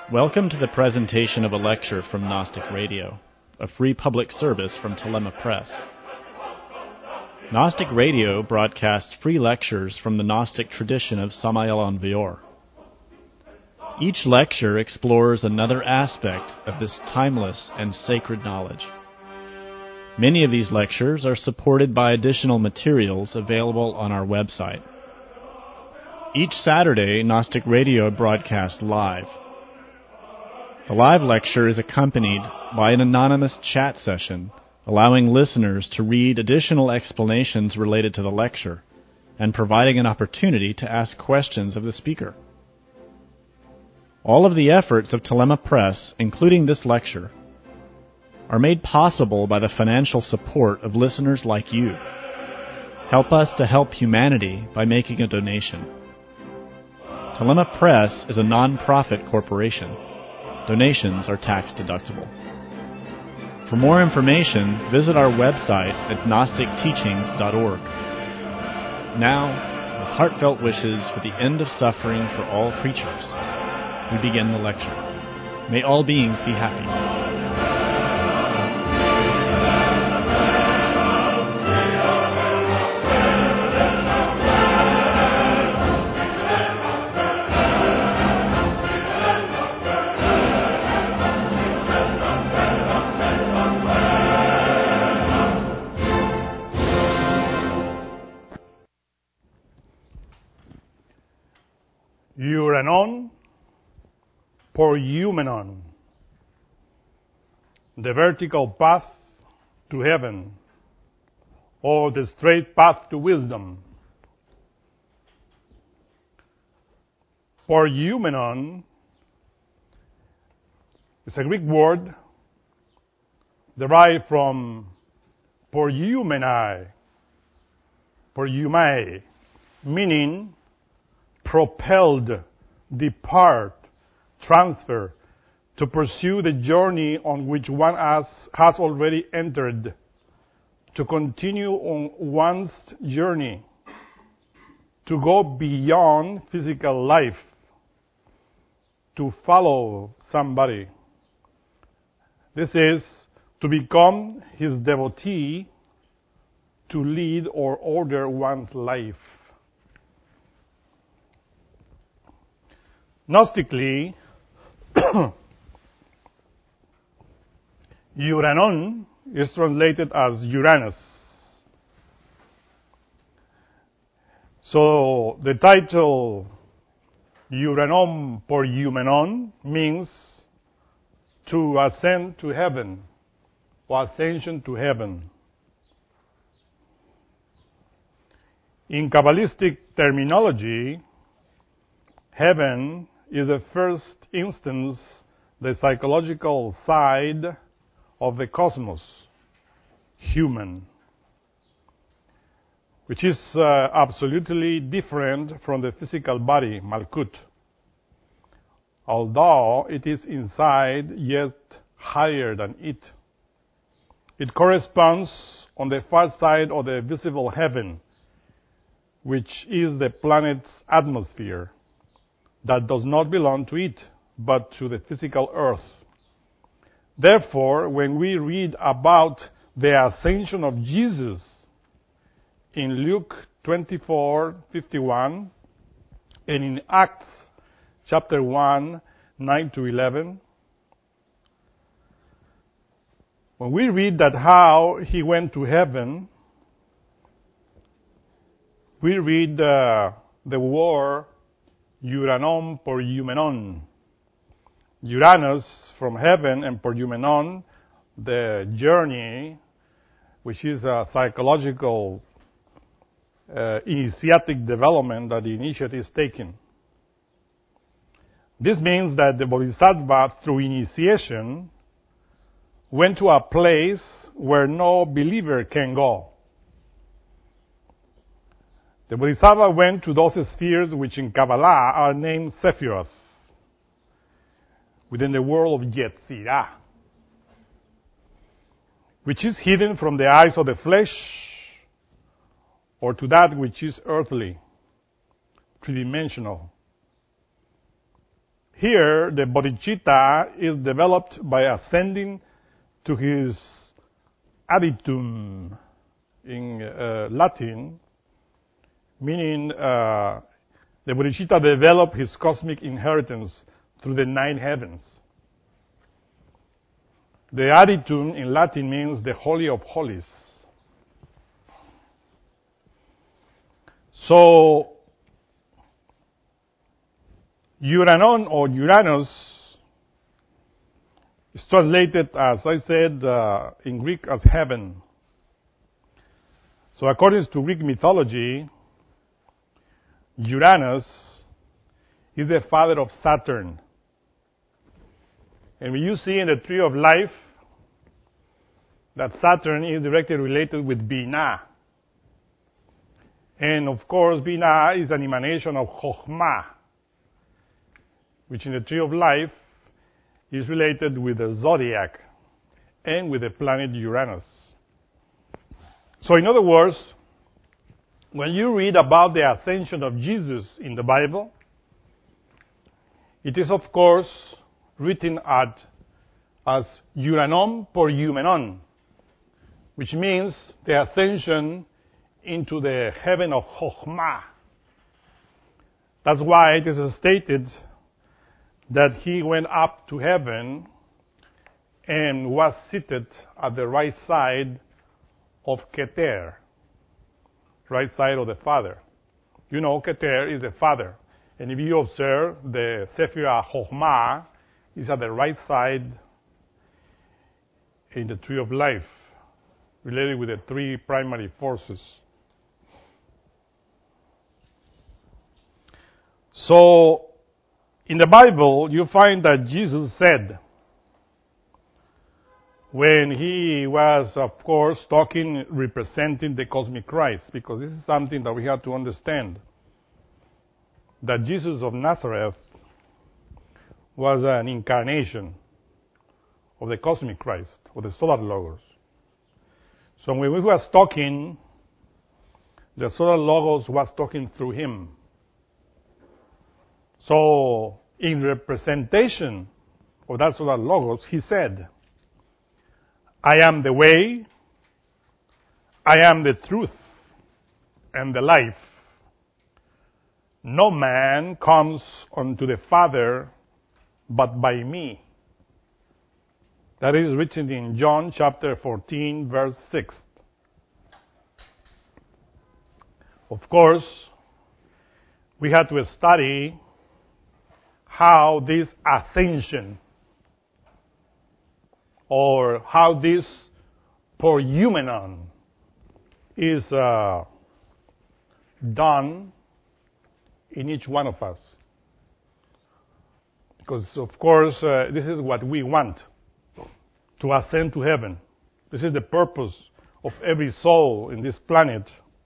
Welcome to the presentation of a lecture from Gnostic Radio, a free public service from Telema Press. Gnostic Radio broadcasts free lectures from the Gnostic tradition of Samael Aun Weor. Each lecture explores another aspect of this timeless and sacred knowledge. Many of these lectures are supported by additional materials available on our website. Each Saturday, Gnostic Radio broadcasts live. The live lecture is accompanied by an anonymous chat session, allowing listeners to read additional explanations related to the lecture and providing an opportunity to ask questions of the speaker. All of the efforts of Telema Press, including this lecture, are made possible by the financial support of listeners like you. Help us to help humanity by making a donation. Telema Press is a non-profit corporation. Donations are tax-deductible. For more information, visit our website at gnosticteachings.org. Now, with heartfelt wishes for the end of suffering for all creatures, we begin the lecture. May all beings be happy. Uranon por Eumenon, the vertical path to heaven, or the straight path to wisdom. Por Eumenon is a Greek word derived from por eumenai, meaning propelled, depart, transfer, to pursue the journey on which one has already entered, to continue on one's journey, to go beyond physical life, to follow somebody. This is to become his devotee, to lead or order one's life. Gnostically, Uranon is translated as Uranus. So the title Uranon por Eumenon means to ascend to heaven, or ascension to heaven. In Kabbalistic terminology, heaven is the first instance, the psychological side of the cosmos, human, which is absolutely different from the physical body, Malkut, although it is inside, yet higher than it. It corresponds on the far side of the visible heaven, which is the planet's atmosphere, that does not belong to it, but to the physical earth. Therefore, when we read about the ascension of Jesus in Luke 24:51 and in Acts chapter 1, 9-11, when we read that how he went to heaven, we read the word Uranon por Eumenon. Uranus from heaven, and por Eumenon, the journey, which is a psychological initiatic development that the initiate is taking. This means that the Bodhisattva, through initiation, went to a place where no believer can go. The Bodhisattva went to those spheres which in Kabbalah are named Sephiroth, within the world of Yetzirah, which is hidden from the eyes of the flesh, or to that which is earthly, three-dimensional. Here, the bodhicitta is developed by ascending to his aditum in Latin, meaning the bodhicitta developed his cosmic inheritance through the 9 heavens. The aditum in Latin means the Holy of Holies. So, Uranon or Uranus is translated, as I said, in Greek as heaven. So according to Greek mythology, Uranus is the father of Saturn. And when you see in the tree of life that Saturn is directly related with Binah. And of course, Binah is an emanation of Chokhmah, which in the tree of life is related with the zodiac and with the planet Uranus. So in other words, when you read about the ascension of Jesus in the Bible, it is of course written as Uranon por Eumenon, which means the ascension into the heaven of Chokhmah. That's why it is stated that he went up to heaven and was seated at the right side of Keter, right side of the Father. You know, Keter is the Father. And if you observe, the Sephirah Chokhmah is at the right side in the tree of life, related with the 3 primary forces. So, in the Bible, you find that Jesus said, when he was, of course, talking, representing the cosmic Christ, because this is something that we have to understand, that Jesus of Nazareth was an incarnation of the cosmic Christ, or the solar logos. So when we was talking, the solar logos was talking through him. So, in representation of that solar logos, he said, I am the way, I am the truth, and the life. No man comes unto the Father but by me. That is written in John chapter 14, verse 6. Of course, we had to study how this ascension, or how this poreumenon is done in each one of us. Because, of course, this is what we want, to ascend to heaven. This is the purpose of every soul in this planet,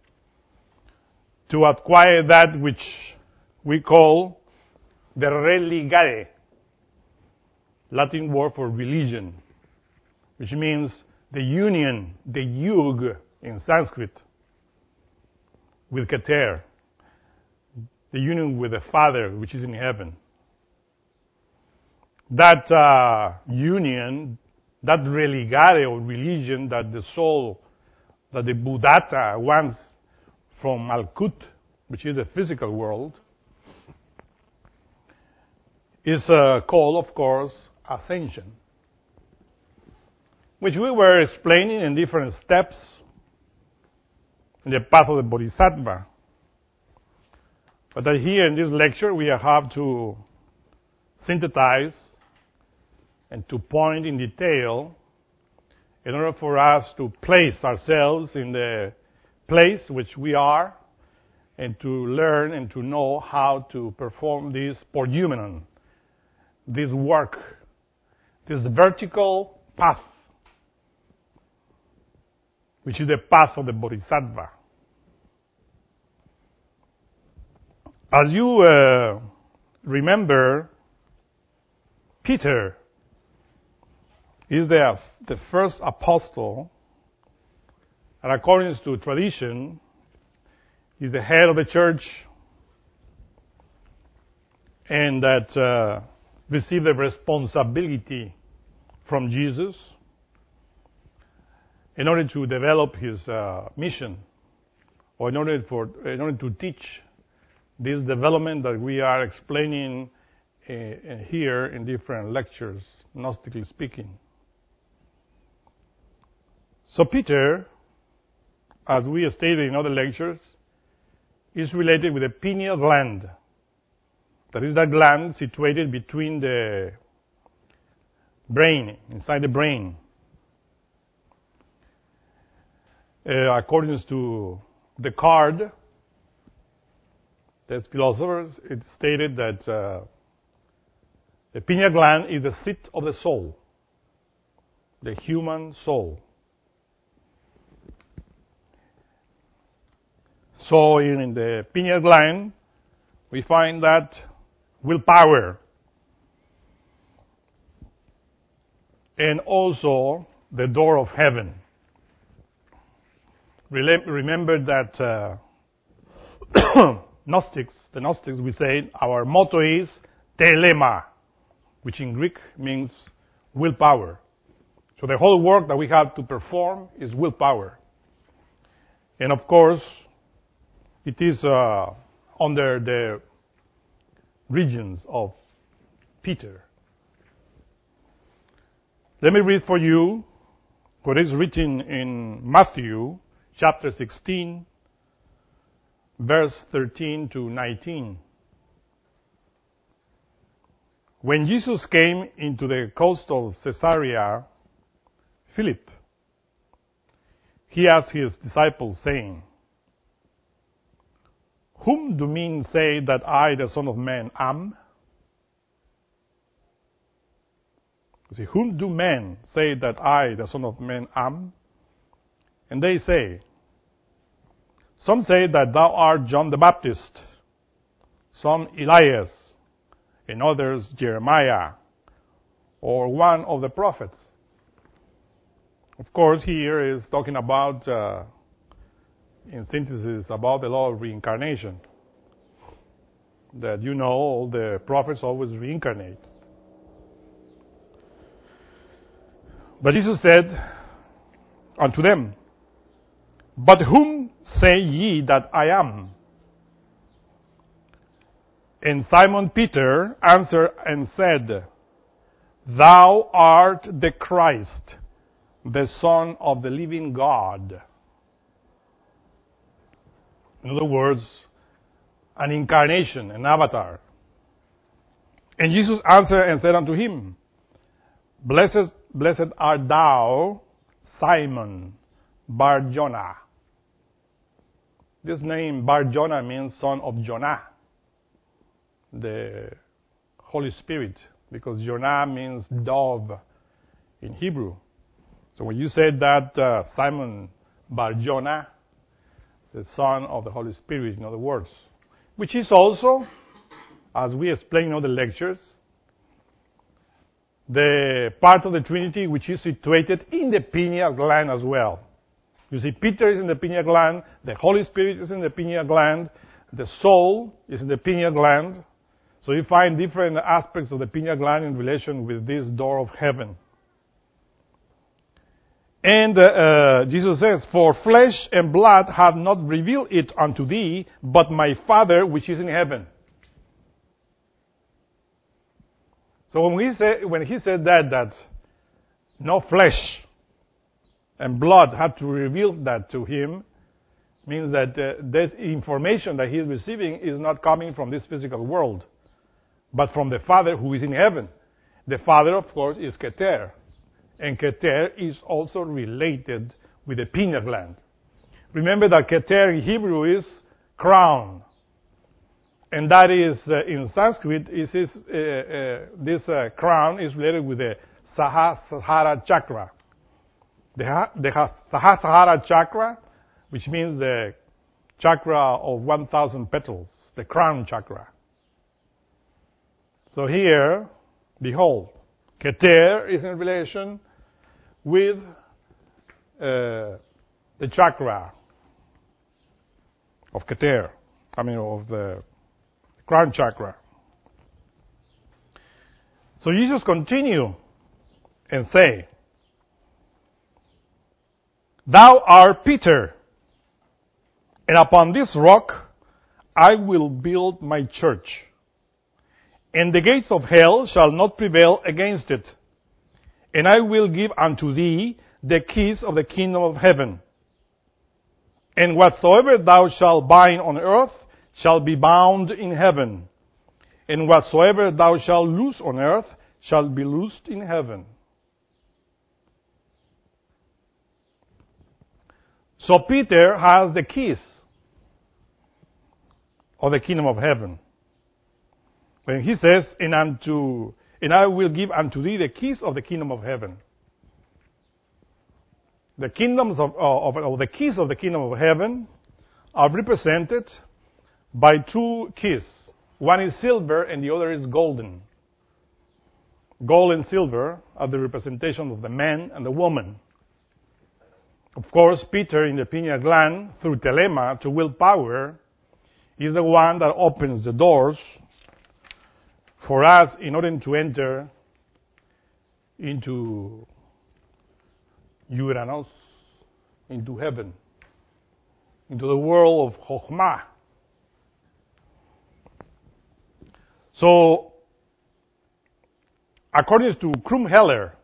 to acquire that which we call the religare, Latin word for religion, which means the union, the yug in Sanskrit, with Keter, the union with the Father, which is in heaven. That union, that religare or religion that the soul, that the Buddhata wants from Malkut, which is the physical world, is called, of course, ascension, which we were explaining in different steps in the path of the Bodhisattva. But that here in this lecture we have to synthesize and to point in detail in order for us to place ourselves in the place which we are and to learn and to know how to perform this poreumenon, this work, this vertical path, which is the path of the Bodhisattva. As you remember, Peter is the first apostle, and according to tradition, he's the head of the church, and that received a responsibility from Jesus in order to develop his mission, or in order to teach this development that we are explaining here in different lectures, Gnostically speaking. So Peter, as we stated in other lectures, is related with the pineal gland. That is that gland situated between the brain, inside the brain. According to Descartes, the philosophers, it stated that the pineal gland is the seat of the soul, the human soul. So in the pineal gland, we find that willpower, and also the door of heaven. Remember that the Gnostics, we say, our motto is telema, which in Greek means willpower. So the whole work that we have to perform is willpower. And of course, it is under the regions of Peter. Let me read for you what is written in Matthew chapter 16, verse 13 to 19. When Jesus came into the coast of Caesarea Philip, he asked his disciples, saying, "Whom do men say that I, the Son of Man, am?" See, whom do men say that I, the Son of Man, am? And they say, some say that thou art John the Baptist, some Elias, and others Jeremiah, or one of the prophets. Of course, here is talking about, in synthesis, about the law of reincarnation. That all the prophets always reincarnate. But Jesus said unto them, "But whom say ye that I am?" And Simon Peter answered and said, "Thou art the Christ, the Son of the living God." In other words, an incarnation, an avatar. And Jesus answered and said unto him, Blessed art thou, Simon Bar-Jonah. This name Bar-Jonah means son of Jonah, the Holy Spirit, because Jonah means dove in Hebrew. So when you said that Simon Bar-Jonah, the son of the Holy Spirit, in other words, which is also, as we explain in other lectures, the part of the Trinity which is situated in the pineal gland as well. You see, Peter is in the pineal gland, the Holy Spirit is in the pineal gland, the soul is in the pineal gland. So you find different aspects of the pineal gland in relation with this door of heaven. And Jesus says, "For flesh and blood have not revealed it unto thee, but my Father which is in heaven." So when he said that no flesh and blood had to reveal that to him, means that that information that he is receiving is not coming from this physical world, but from the Father who is in heaven. The Father, of course, is Keter. And Keter is also related with the pineal gland. Remember that Keter in Hebrew is crown. And that is, in Sanskrit, this crown is related with the Sahasrara chakra. The Sahasrara chakra, which means the chakra of 1,000 petals, the crown chakra. So here, behold, Keter is in relation with the chakra of Keter, of the crown chakra. So Jesus continued and say, "Thou art Peter, and upon this rock I will build my church, and the gates of hell shall not prevail against it. And I will give unto thee the keys of the kingdom of heaven. And whatsoever thou shalt bind on earth shall be bound in heaven, and whatsoever thou shalt loose on earth shall be loosed in heaven." So Peter has the keys of the kingdom of heaven. When he says, and I will give unto thee the keys of the kingdom of heaven. The kingdoms of the keys of the kingdom of heaven are represented by two keys. One is silver and the other is golden. Gold and silver are the representation of the man and the woman. Of course, Peter in the pineal gland, through telema, to willpower, is the one that opens the doors for us in order to enter into Uranus, into heaven, into the world of Chokhmah. So, according to Krumheller,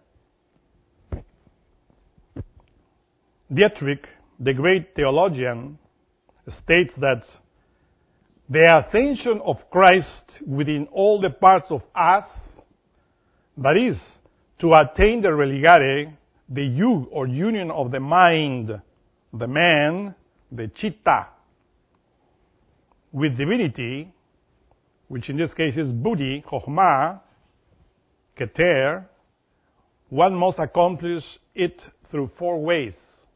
Dietrich, the great theologian, states that the ascension of Christ within all the parts of us, that is, to attain the religare, the yoke or union of the mind, the man, the chitta, with divinity, which in this case is Buddhi, Chokhmah, Keter, one must accomplish it through four ways.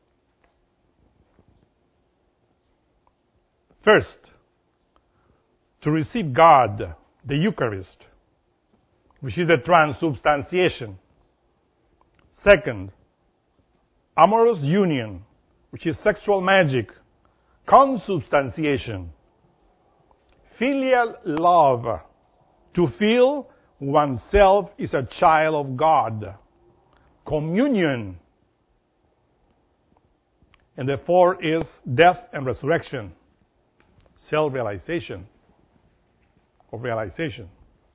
First, to receive God, the Eucharist, which is the transubstantiation. Second, amorous union, which is sexual magic, consubstantiation. Filial love, to feel oneself is a child of God. Communion. And the fourth is death and resurrection. Self-realization. Of realization.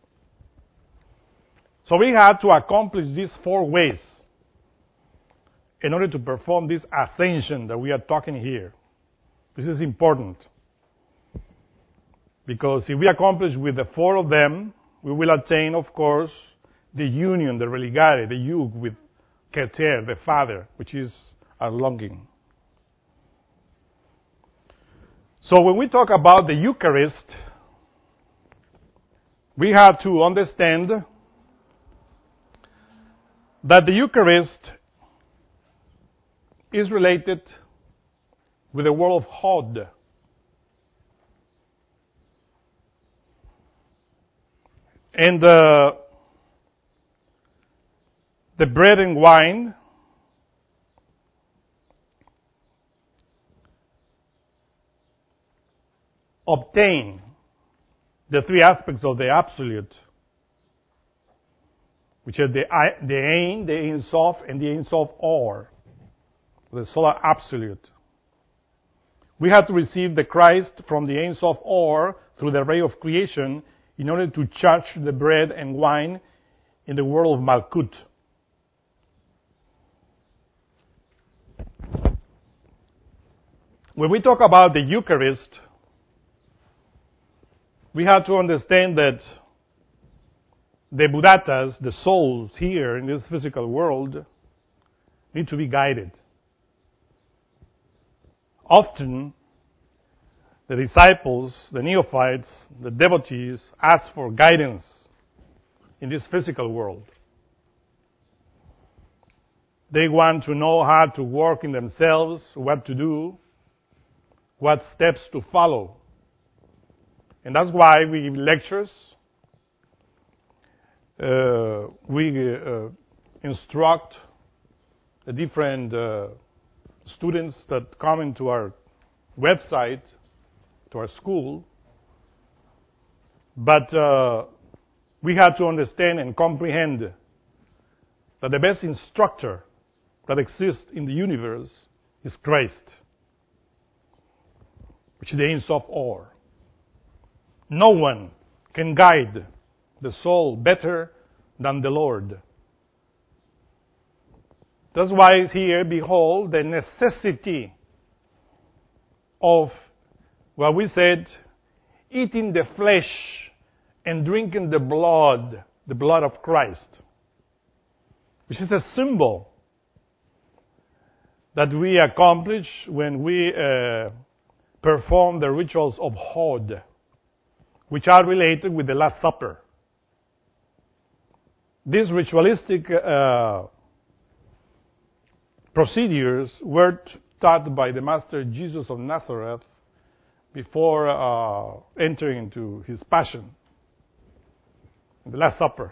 So we have to accomplish these four ways in order to perform this ascension that we are talking here. This is important. Because if we accomplish with the four of them, we will attain, of course, the union, the religare, the yoke with Keter, the Father, which is our longing. So when we talk about the Eucharist, we have to understand that the Eucharist is related with the world of Hod. And the bread and wine obtain the three aspects of the Absolute, which are the Ein, the Ein Sof, and the Ein Sof Or, the Solar Absolute. We have to receive the Christ from the Ein Sof Or through the ray of creation in order to charge the bread and wine in the world of Malkut. When we talk about the Eucharist, we have to understand that the Buddhatas, the souls here in this physical world, need to be guided. Often, the disciples, the neophytes, the devotees ask for guidance in this physical world. They want to know how to work in themselves, what to do, what steps to follow. And that's why we give lectures. We instruct the different students that come into our website, to our school. But we had to understand and comprehend that the best instructor that exists in the universe is Christ, which is the Ein Sof Or. No one can guide the soul better than the Lord. That's why here, behold, the necessity of what we said, eating the flesh and drinking the blood of Christ, which is a symbol that we accomplish when we perform the rituals of Hod, which are related with the Last Supper. These ritualistic procedures were taught by the Master Jesus of Nazareth before entering into his passion, the Last Supper.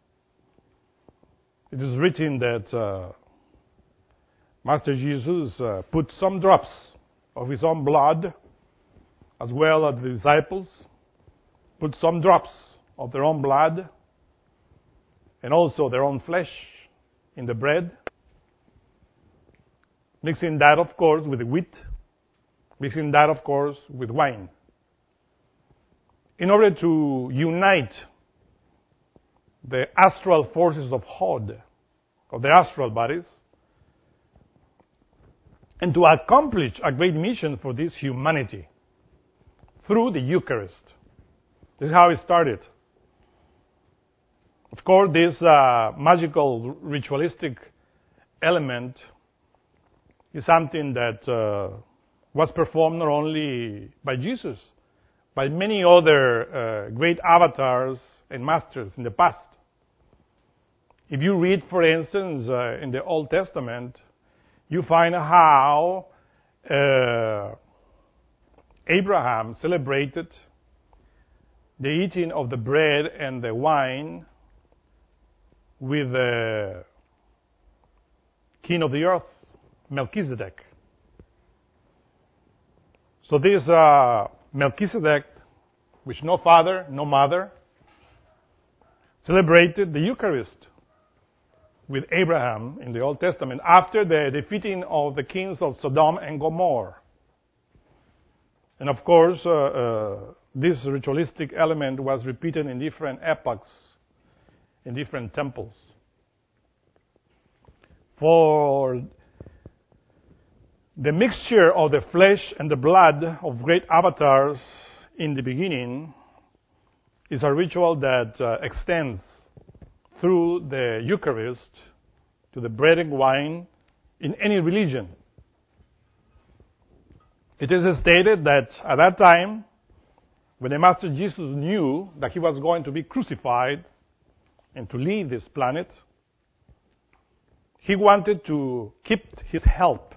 It is written that Master Jesus put some drops of his own blood, as well as the disciples put some drops of their own blood and also their own flesh in the bread, mixing that, of course, with the wheat, mixing that, of course, with wine, in order to unite the astral forces of Hod, of the astral bodies, and to accomplish a great mission for this humanity through the Eucharist. This is how it started. Of course, this magical ritualistic element is something that was performed not only by Jesus, by many other great avatars and masters in the past. If you read, for instance, in the Old Testament, you find how Abraham celebrated the eating of the bread and the wine with the king of the earth, Melchizedek. So this Melchizedek, with no father, no mother, celebrated the Eucharist with Abraham in the Old Testament after the defeating of the kings of Sodom and Gomorrah. And of course, this ritualistic element was repeated in different epochs, in different temples. For the mixture of the flesh and the blood of great avatars in the beginning is a ritual that extends through the Eucharist to the bread and wine in any religion. It is stated that at that time, when the Master Jesus knew that he was going to be crucified and to leave this planet, he wanted to keep his help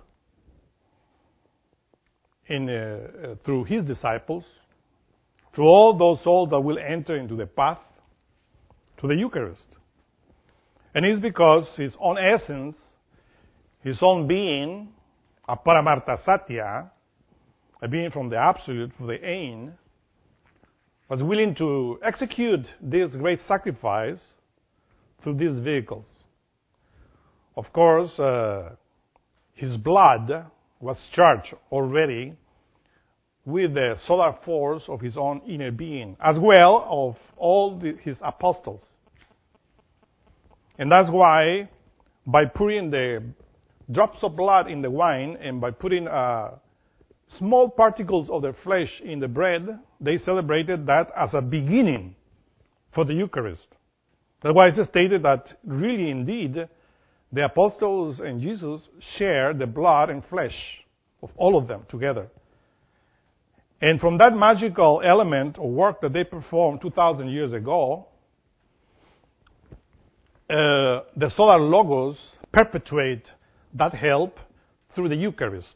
through his disciples, through all those souls that will enter into the path to the Eucharist. And it's because his own essence, his own being, a Paramartha Satya, a being from the Absolute, from the Ein, was willing to execute this great sacrifice through these vehicles. Of course, his blood was charged already with the solar force of his own inner being, as well of all his apostles. And that's why, by putting the drops of blood in the wine and by putting small particles of their flesh in the bread, they celebrated that as a beginning for the Eucharist. That's why it's stated that really, indeed, the apostles and Jesus share the blood and flesh of all of them together. And from that magical element or work that they performed 2,000 years ago, the solar logos perpetuate that help through the Eucharist.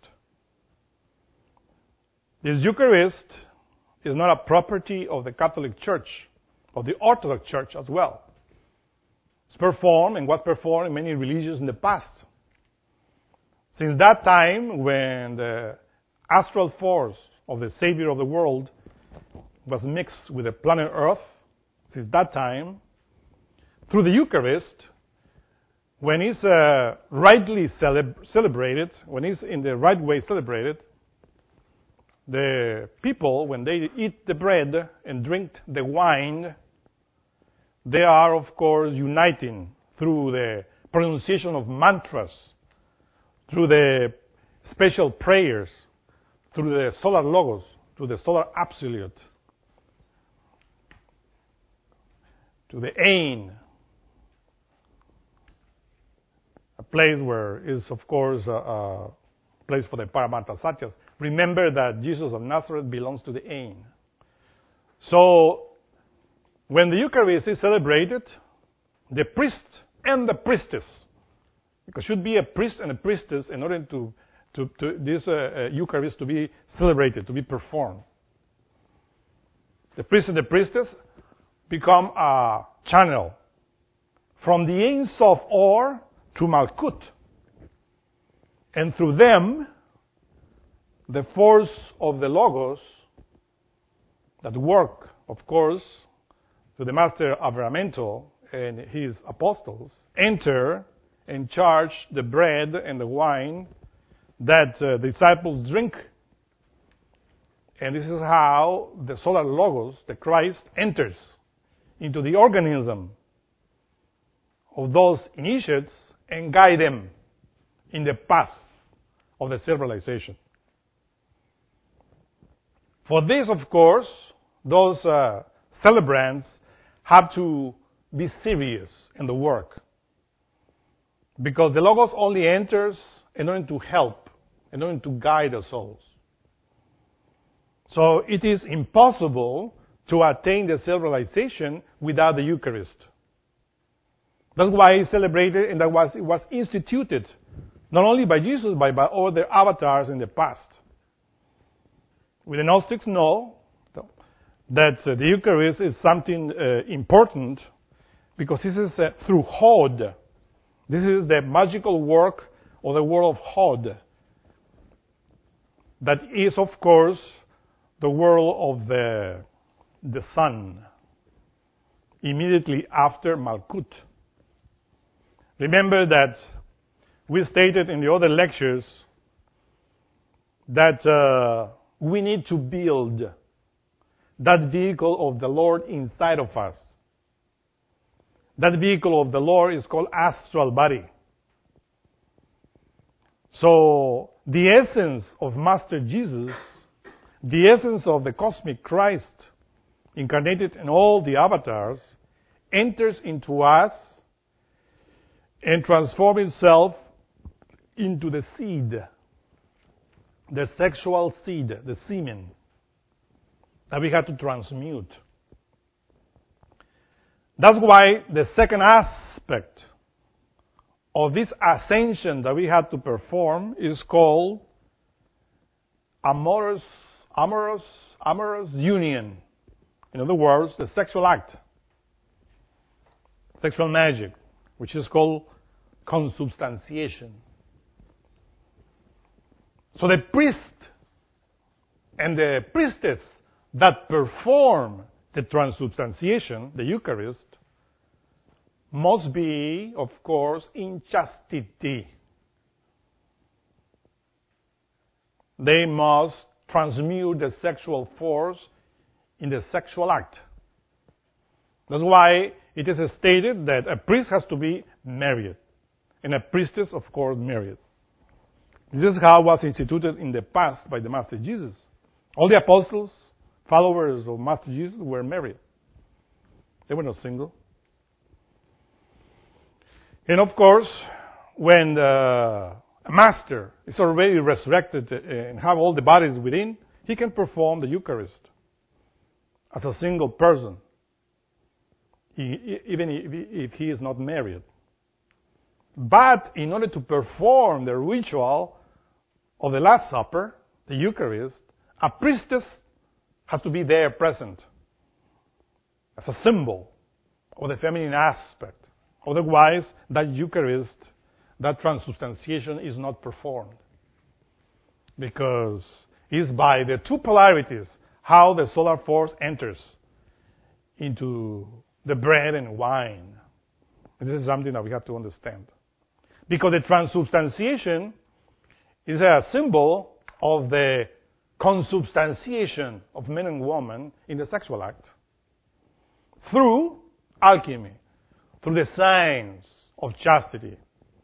This Eucharist is not a property of the Catholic Church, of the Orthodox Church as well. It's performed and was performed in many religions in the past. Since that time, when the astral force of the Savior of the world was mixed with the planet Earth, since that time, through the Eucharist, when it's rightly celebrated, when it's in the right way celebrated, the people, when they eat the bread and drink the wine, they are, of course, uniting through the pronunciation of mantras, through the special prayers, through the solar logos, through the solar absolute, to the Ein, a place where is, of course, a place for the Paramartha Satyas. Remember that Jesus of Nazareth belongs to the Ein. So, when the Eucharist is celebrated, the priest and the priestess, because should be a priest and a priestess in order to this Eucharist to be celebrated, to be performed. The priest and the priestess become a channel from the Ein Sof Or to Malkut. And through them, the force of the Logos that work, of course, to the Master Avramento and his apostles, enter and charge the bread and the wine that the disciples drink. And this is how the solar Logos, the Christ, enters into the organism of those initiates and guide them in the path of the self-realization. For this, of course, those celebrants have to be serious in the work, because the Logos only enters in order to help, in order to guide the souls. So it is impossible to attain the self-realization without the Eucharist. That's why it's celebrated, and that it was instituted, not only by Jesus, but by all the avatars in the past. We the Gnostics know that the Eucharist is something important, because this is through Hod. This is the magical work of the world of Hod. That is, of course, the world of the sun, immediately after Malkut. Remember that we stated in the other lectures that we need to build that vehicle of the Lord inside of us. That vehicle of the Lord is called astral body. So, the essence of Master Jesus, the essence of the cosmic Christ, incarnated in all the avatars, enters into us and transforms itself into the seed, the sexual seed, the semen, that we have to transmute. That's why the second aspect of this ascension that we have to perform is called amorous union. In other words, the sexual act, sexual magic, which is called consubstantiation. So the priest and the priestess that perform the transubstantiation, the Eucharist, must be, of course, in chastity. They must transmute the sexual force in the sexual act. That's why it is stated that a priest has to be married, and a priestess, of course, married. This is how it was instituted in the past by the Master Jesus. All the apostles, followers of Master Jesus, were married. They were not single. And of course, when the Master is already resurrected and have all the bodies within, he can perform the Eucharist as a single person, even if he is not married. But in order to perform the ritual of the Last Supper, the Eucharist, a priestess has to be there present as a symbol of the feminine aspect. Otherwise, that Eucharist, that transubstantiation is not performed. Because it's by the two polarities how the solar force enters into the bread and wine. And this is something that we have to understand. Because the transubstantiation is a symbol of the consubstantiation of men and women in the sexual act through alchemy, through the signs of chastity.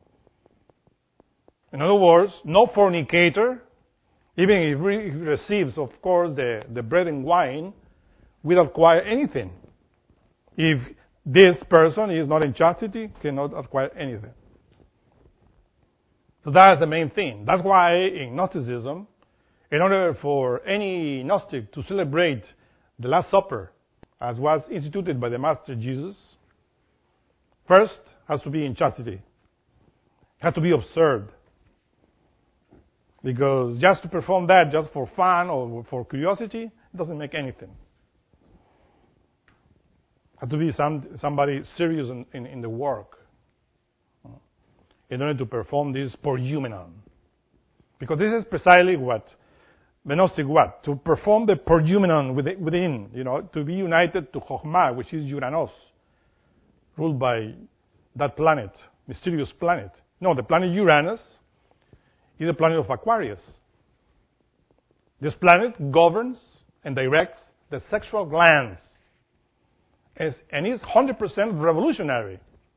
In other words, no fornicator, even if he receives, of course, the bread and wine, will acquire anything. If this person is not in chastity, cannot acquire anything. So that's the main thing. That's why in Gnosticism, in order for any Gnostic to celebrate the Last Supper, as was instituted by the Master Jesus, first has to be in chastity. Has to be observed. Because just to perform that just for fun or for curiosity doesn't make anything. Has to be somebody serious in the work in order to perform this poreumenon. Because this is precisely what the Gnostic what? To perform the poreumenon within, to be united to Chokhmah, which is Uranus, ruled by that planet, mysterious planet. No, the planet Uranus is the planet of Aquarius. This planet governs and directs the sexual glands and is 100% revolutionary.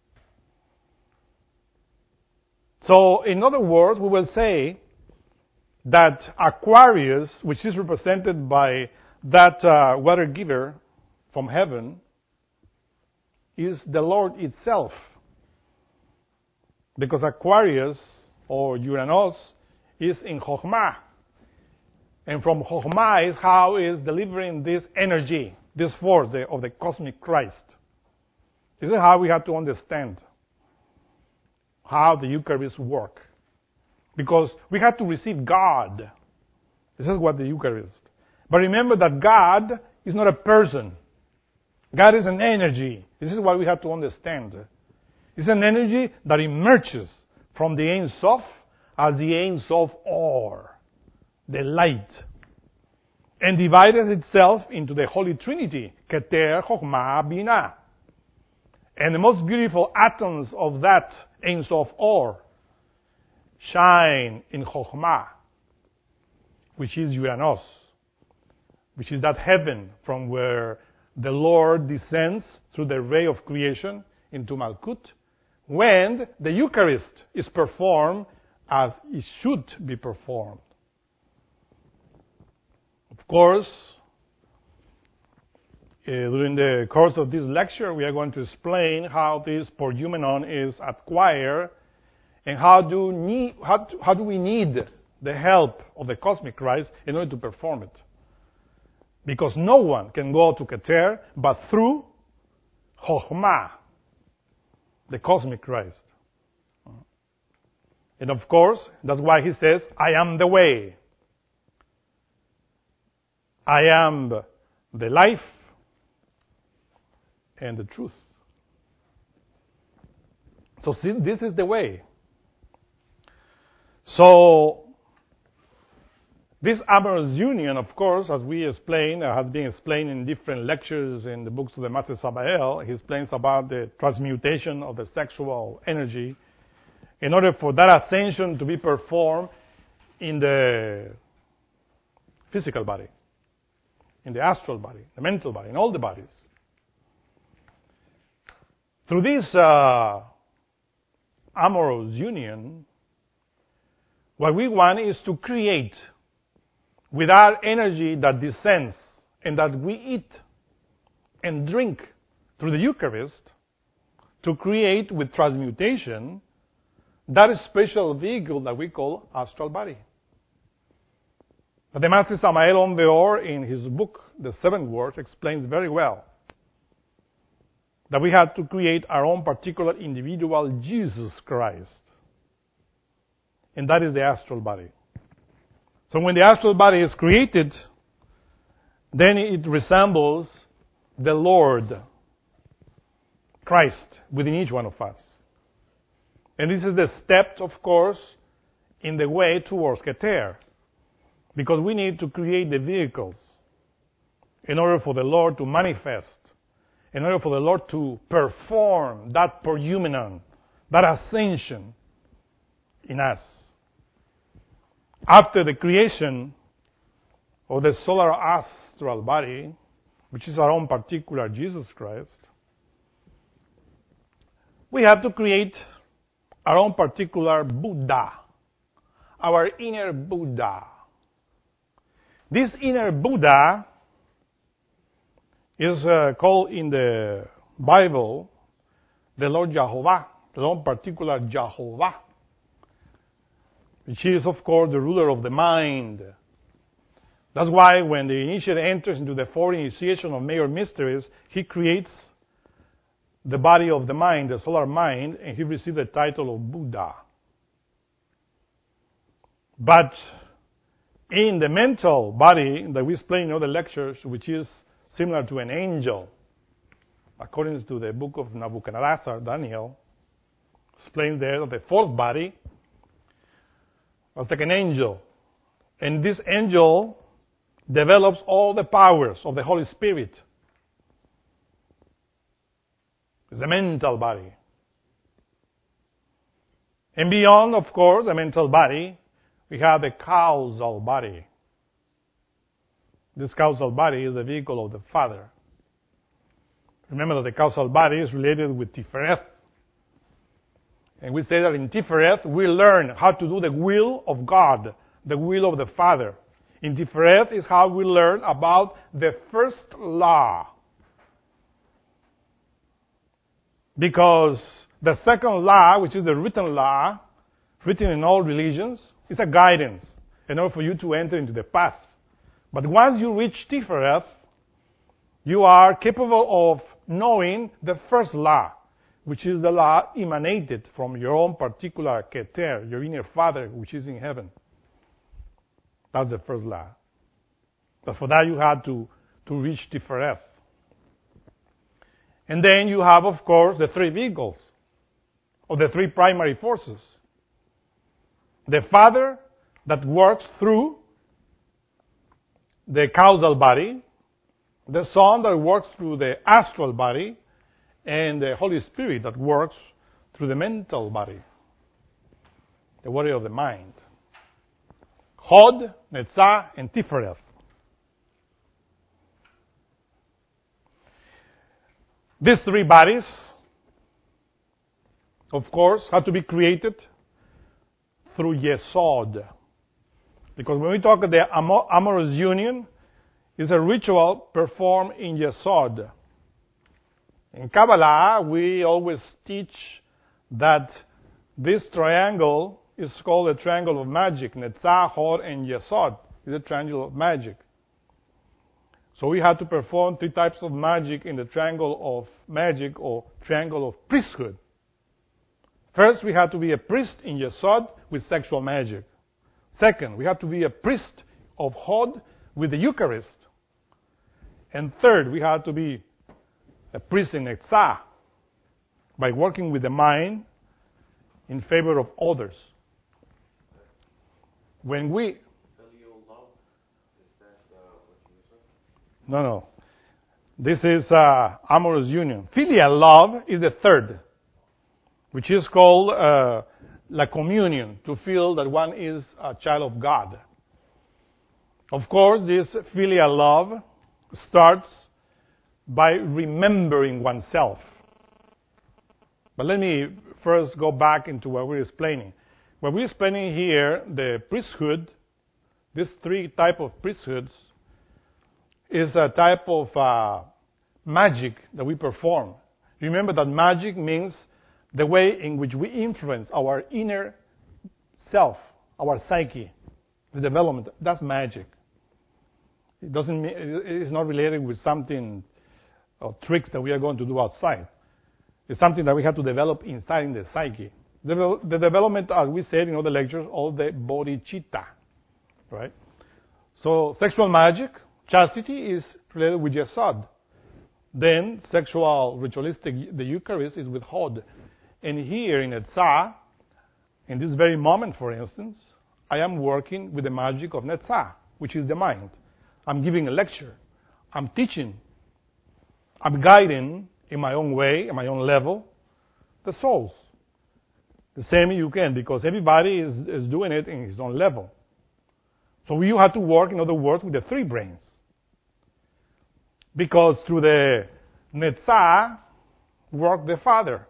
So, in other words, we will say that Aquarius, which is represented by that water giver from heaven, is the Lord itself. Because Aquarius, or Uranus, is in Chokhmah. And from Chokhmah is how is delivering this energy, this force of the cosmic Christ. This is how we have to understand how the Eucharist work. Because we have to receive God. This is what the Eucharist. But remember that God is not a person. God is an energy. This is what we have to understand. It's an energy that emerges from the Ein Sof as the Ein Sof Or, the light, and divides itself into the Holy Trinity, Keter, Chokhmah, Binah. And the most beautiful atoms of that Ein Sof Or shine in Chokhmah, which is Uranus, which is that heaven from where the Lord descends through the ray of creation into Malkut, when the Eucharist is performed as it should be performed. Of course, during the course of this lecture, we are going to explain how this poreumenon is acquired and how do we need the help of the cosmic Christ in order to perform it. Because no one can go to Keter but through Chokhmah, the cosmic Christ. And of course, that's why he says, I am the way. I am the life and the truth. So see, this is the way. So, this amorous union, of course, as we explained, has been explained in different lectures in the books of the Master Sabael. He explains about the transmutation of the sexual energy in order for that ascension to be performed in the physical body, in the astral body, the mental body, in all the bodies. Through this amorous union, what we want is to create with our energy that descends and that we eat and drink through the Eucharist, to create with transmutation that special vehicle that we call astral body. But the Master Samael on Beor, in his book, The Seven Words, explains very well that we have to create our own particular individual Jesus Christ. And that is the astral body. So when the astral body is created, then it resembles the Lord Christ within each one of us. And this is the step, of course, in the way towards Keter. Because we need to create the vehicles in order for the Lord to manifest in order for the Lord to perform that perhumenon, that ascension in us. After the creation of the solar astral body, which is our own particular Jesus Christ, we have to create our own particular Buddha, our inner Buddha. This inner Buddha is called in the Bible the Lord Jehovah, the own particular Jehovah, which is, of course, the ruler of the mind. That's why when the initiate enters into the fourth initiation of major mysteries, he creates the body of the mind, the solar mind, and he received the title of Buddha. But in the mental body that we explain in other lectures, which is similar to an angel, according to the book of Nebuchadnezzar, Daniel explains there that the fourth body was like an angel. And this angel develops all the powers of the Holy Spirit. It's the mental body. And beyond, of course, the mental body, we have the causal body. This causal body is the vehicle of the Father. Remember that the causal body is related with Tifereth. And we say that in Tifereth, we learn how to do the will of God, the will of the Father. In Tifereth is how we learn about the first law. Because the second law, which is the written law, written in all religions, is a guidance in order for you to enter into the path. But once you reach Tifereth, you are capable of knowing the first law, which is the law emanated from your own particular Keter, your inner Father, which is in heaven. That's the first law. But for that you had to reach Tifereth. And then you have, of course, the three vehicles, or the three primary forces. The Father that works through the causal body, the Son that works through the astral body, and the Holy Spirit that works through the mental body, the body of the mind. Hod, Netzah, and Tifereth. These three bodies, of course, have to be created through Yesod. Because when we talk of the amorous union, it's a ritual performed in Yesod. In Kabbalah, we always teach that this triangle is called a triangle of magic. Netzah, Hod, and Yesod is a triangle of magic. So we had to perform three types of magic in the triangle of magic or triangle of priesthood. First, we had to be a priest in Yesod with sexual magic. Second, we had to be a priest of Hod with the Eucharist. And third, we had to be a priest in Netzah by working with the mind in favor of others. When we... No. This is amorous union. Filial love is the third, which is called la communion, to feel that one is a child of God. Of course, this filial love starts by remembering oneself. But let me first go back into what we're explaining. What we're explaining here, the priesthood, these three types of priesthoods, is a type of magic that we perform. Remember that magic means the way in which we influence our inner self, our psyche, the development. That's magic. It doesn't mean, it is not related with something or tricks that we are going to do outside. It's something that we have to develop inside in the psyche. The development, as we said in other lectures, of the bodhicitta, right? So sexual magic, chastity is related with Yesod. Then sexual ritualistic, the Eucharist is with Hod. And here in Netzah, in this very moment, for instance, I am working with the magic of Netzah, which is the mind. I'm giving a lecture. I'm teaching. I'm guiding in my own way, in my own level, the souls. The same you can, because everybody is doing it in his own level. So you have to work, in other words, with the three brains. Because through the Netzah work the Father,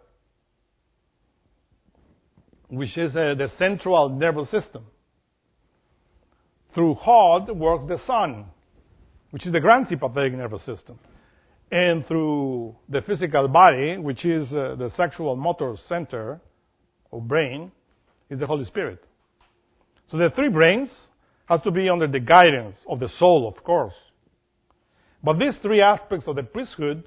which is the central nervous system. Through Hod works the Son, which is the grand sympathetic nervous system. And through the physical body, which is the sexual motor center or brain, is the Holy Spirit. So the three brains has to be under the guidance of the soul, of course. But these three aspects of the priesthood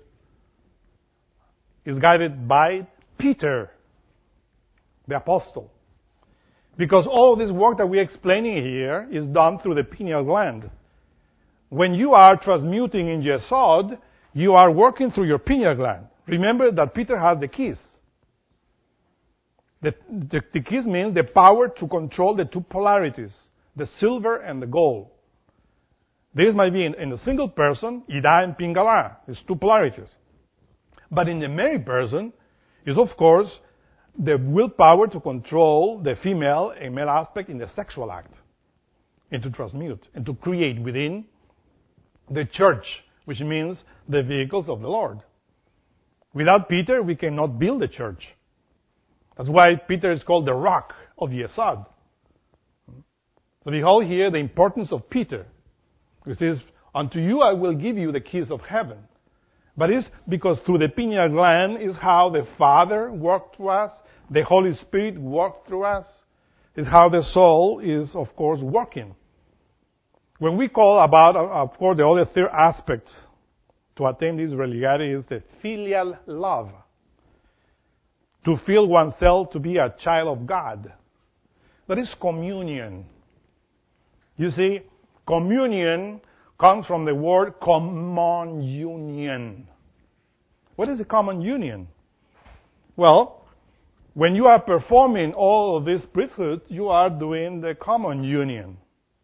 is guided by Peter, the apostle. Because all this work that we're explaining here is done through the pineal gland. When you are transmuting in Yesod, you are working through your pineal gland. Remember that Peter had the keys. The keys means the power to control the two polarities, the silver and the gold. This might be in a single person, Ida and Pingala. It's two polarities. But in the married person is, of course, the willpower to control the female and male aspect in the sexual act, and to transmute, and to create within the church, which means the vehicles of the Lord. Without Peter, we cannot build a church. That's why Peter is called the rock of Yesod. So behold here the importance of Peter. He says, unto you I will give you the keys of heaven. But it's because through the pineal gland is how the Father worked through us, the Holy Spirit worked through us. It's how the soul is, of course, working. When we call about, of course, the other third aspect to attain this religarity is the filial love. To feel oneself to be a child of God. That is communion. You see, communion comes from the word common union. What is a common union? Well, when you are performing all of this priesthood, you are doing the common union.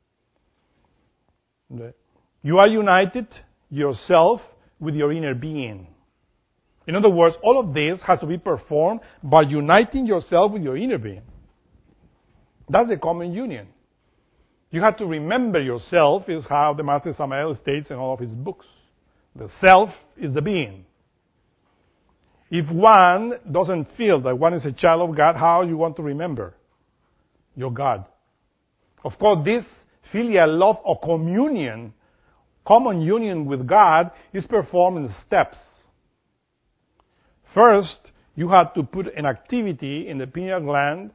You are united yourself with your inner being. In other words, all of this has to be performed by uniting yourself with your inner being. That's the common union. You have to remember yourself, is how the Master Samael states in all of his books. The self is the being. If one doesn't feel that one is a child of God, how you want to remember your God? Of course, this filial love or communion, common union with God, is performed in steps. First, you have to put an activity in the pineal gland,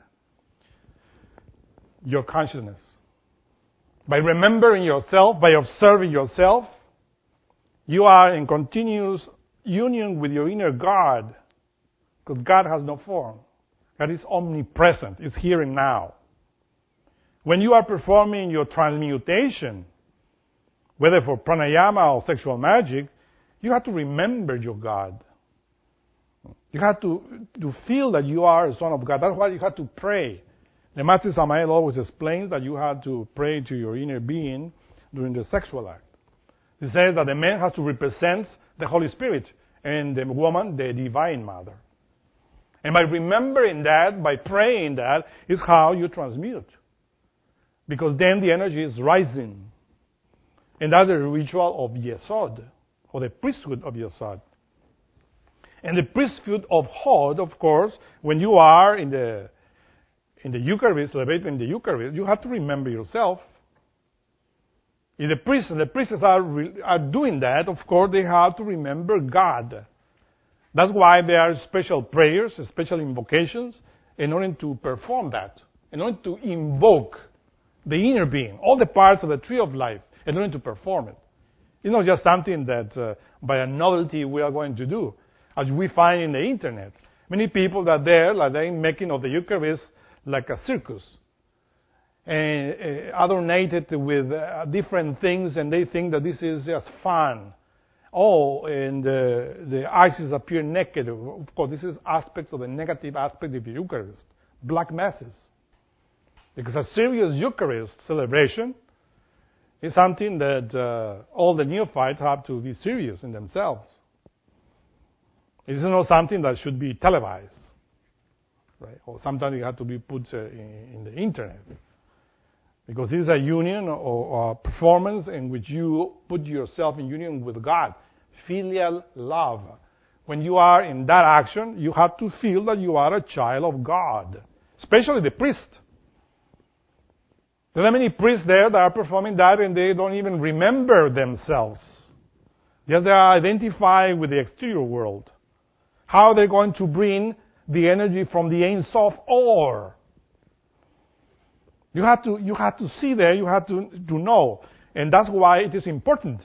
your consciousness. By remembering yourself, by observing yourself, you are in continuous union with your inner God, because God has no form. God is omnipresent, is here and now. When you are performing your transmutation, whether for pranayama or sexual magic, you have to remember your God. You have to feel that you are a son of God. That's why you have to pray. The Master Samael always explains that you have to pray to your inner being during the sexual act. He says that the man has to represent the Holy Spirit and the woman, the Divine Mother. And by remembering that, by praying that, is how you transmute. Because then the energy is rising. And that's the ritual of Yesod, or the priesthood of Yesod. And the priesthood of Hod, of course, when you are in the Eucharist, celebrating the Eucharist, you have to remember yourself. If the priests and the priestess are doing that, of course, they have to remember God. That's why there are special prayers, special invocations, in order to perform that, in order to invoke the inner being, all the parts of the tree of life, in order to perform it. It's not just something that by a novelty we are going to do, as we find in the internet. Many people that they're making of the Eucharist like a circus, and adornated with different things, and they think that this is just fun. Oh, and the ices appear naked. Of course, this is aspects of the negative aspect of the Eucharist, black masses. Because a serious Eucharist celebration is something that all the neophytes have to be serious in themselves. It is not something that should be televised, right? Or sometimes it has to be put in the internet. Because it is a union or a performance in which you put yourself in union with God. Filial love. When you are in that action, you have to feel that you are a child of God. Especially the priest. There are many priests there that are performing that and they don't even remember themselves. Yes, they are identified with the exterior world. How are they going to bring the energy from the Ein Sof Or? You have to see there, you have to know. And that's why it is important,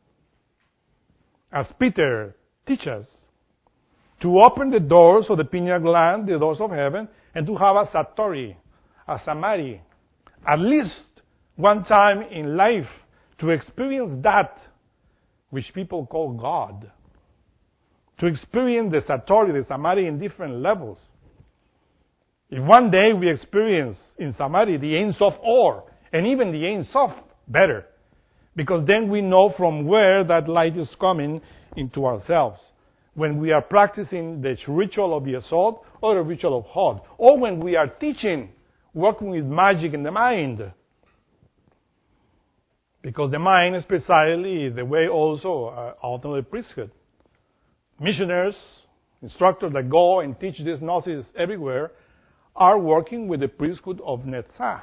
as Peter teaches, to open the doors of the pineal gland, the doors of heaven, and to have a satori, a samadhi, at least one time in life to experience that which people call God. To experience the satori, the samadhi in different levels. If one day we experience in samadhi the Ein Sof Or, and even the Ein Sof better, because then we know from where that light is coming into ourselves. When we are practicing the ritual of Yesod or the ritual of Hod, or when we are teaching, working with magic in the mind. Because the mind is precisely the way also out of the priesthood. Missionaries, instructors that go and teach this gnosis everywhere, are working with the priesthood of Netzah.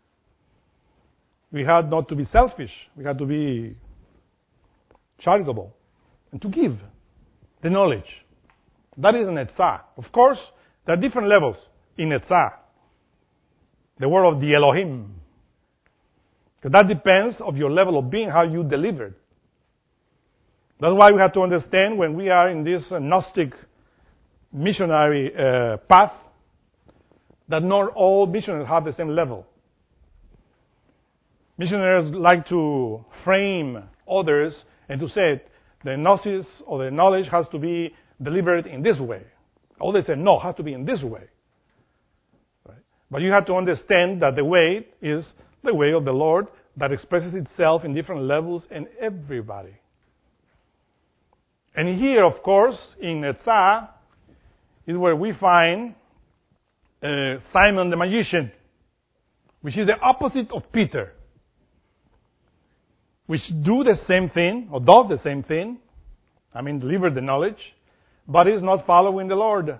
We had not to be selfish. We had to be charitable and to give the knowledge. That is Netzah. Of course, there are different levels in Netzah. The word of the Elohim. Because that depends on your level of being, how you deliver it. That's why we have to understand when we are in this Gnostic missionary path, that not all missionaries have the same level. Missionaries like to frame others and to say the gnosis or the knowledge has to be delivered in this way. Or they say, no, it has to be in this way. Right? But you have to understand that the way is the way of the Lord that expresses itself in different levels in everybody. And here, of course, in Netzah, is where we find Simon the magician, which is the opposite of Peter, which do the same thing, or does the same thing, deliver the knowledge, but is not following the Lord.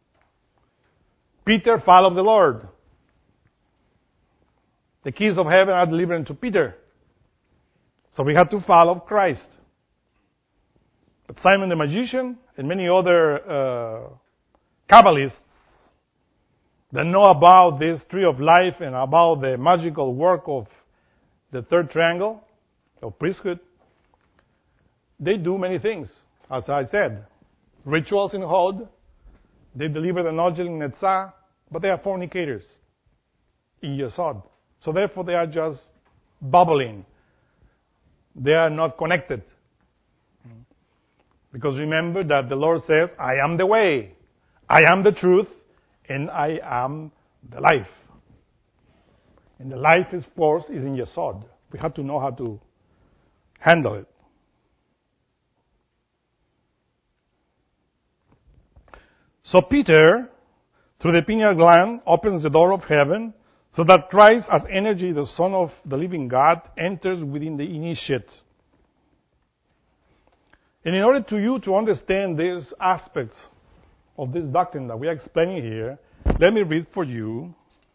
Peter followed the Lord. The keys of heaven are delivered to Peter. So we have to follow Christ. But Simon the magician and many other Kabbalists that know about this tree of life and about the magical work of the third triangle of priesthood, they do many things. As I said, rituals in Hod, they deliver the knowledge in Netzah, but they are fornicators in Yesod. So therefore they are just bubbling. They are not connected. Because remember that the Lord says, I am the way, I am the truth, and I am the life. And the life, of course, is in Yesod. We have to know how to handle it. So Peter, through the pineal gland, opens the door of heaven so that Christ, as energy, the Son of the living God, enters within the initiate. And in order to you to understand these aspects of this doctrine that we are explaining here, let me read for you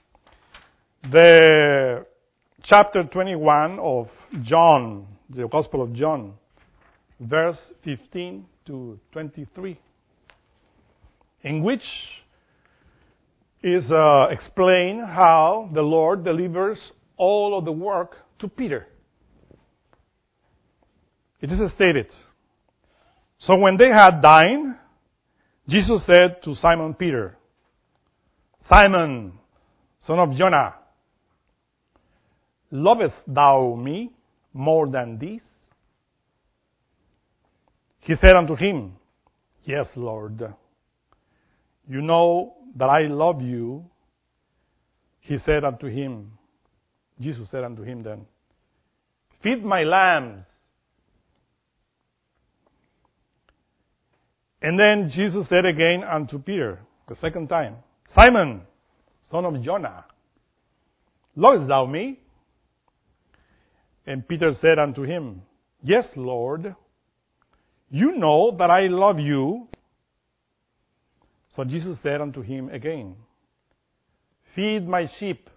the chapter 21 of John, the Gospel of John, verse 15 to 23, in which is explained how the Lord delivers all of the work to Peter. It is stated, so when they had dined, Jesus said to Simon Peter, Simon, son of Jonah, lovest thou me more than these? He said unto him, Yes, Lord. You know that I love you. He said unto him, Jesus said unto him then, Feed my lambs. And then Jesus said again unto Peter, the second time, Simon, son of Jonah, lovest thou me? And Peter said unto him, Yes, Lord, you know that I love you. So Jesus said unto him again, Feed my sheep.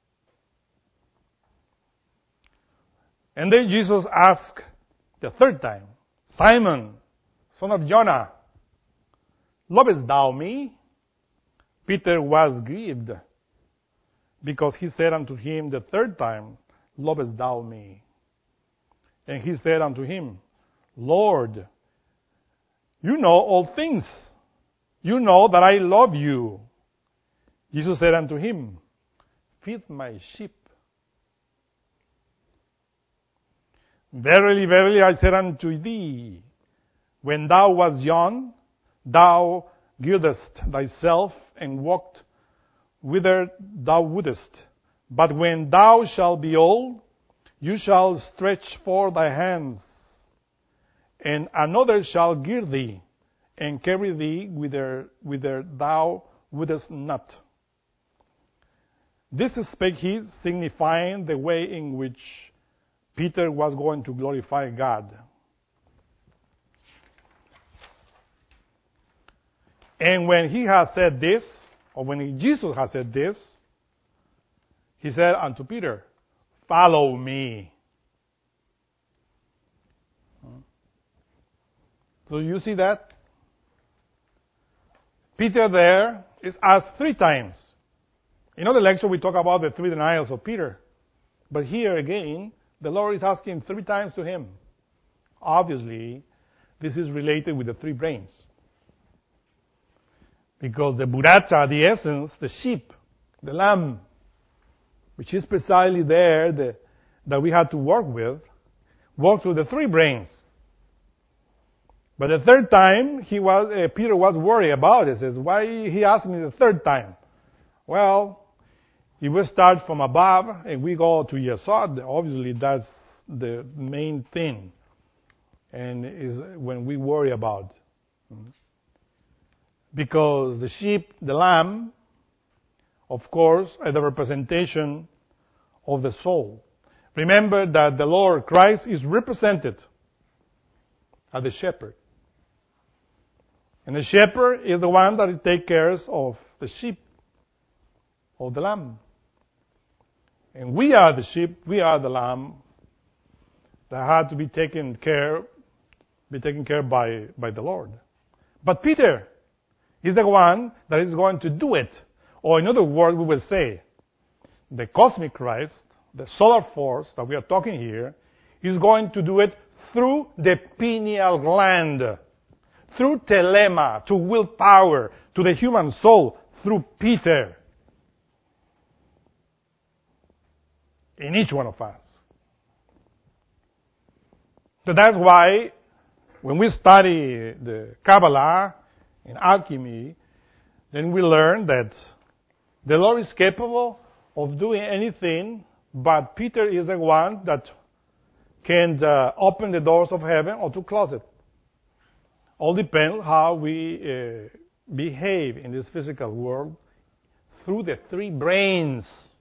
And then Jesus asked the third time, Simon, son of Jonah, lovest thou me? Peter was grieved, because he said unto him the third time, Lovest thou me? And he said unto him, Lord, you know all things. You know that I love you. Jesus said unto him, Feed my sheep. Verily, verily, I said unto thee, when thou wast young, thou girdest thyself and walked whither thou wouldest. But when thou shalt be old, you shall stretch forth thy hands, and another shall gird thee, and carry thee whither thou wouldest not. This spake he, signifying the way in which Peter was going to glorify God. And when he had said this, or when Jesus had said this, he said unto Peter, Follow me. So you see that? Peter there is asked 3 times. In other lecture we talk about the 3 denials of Peter. But here again, the Lord is asking 3 times to him. Obviously, this is related with the 3 brains. Because the burrata, the essence, the sheep, the lamb, which is precisely there that we had to work with, walked through the 3 brains. But the 3rd time, Peter was worried about it. He says, why he asked me the 3rd time? Well, if we start from above and we go to Yesod, obviously that's the main thing, and is when we worry about. Because the sheep, the lamb, of course, are the representation of the soul. Remember that the Lord Christ is represented as the shepherd. And the shepherd is the one that takes care of the sheep, of the lamb. And we are the sheep, we are the lamb that had to be taken care by the Lord. But Peter is the one that is going to do it. Or in other words, we will say, the cosmic Christ, the solar force that we are talking here, is going to do it through the pineal gland, through telema, to willpower, to the human soul, through Peter, in each one of us. So that's why when we study the Kabbalah in alchemy, then we learn that the Lord is capable of doing anything, but Peter is the one that can open the doors of heaven or to close it. All depends how we behave in this physical world through the 3 brains.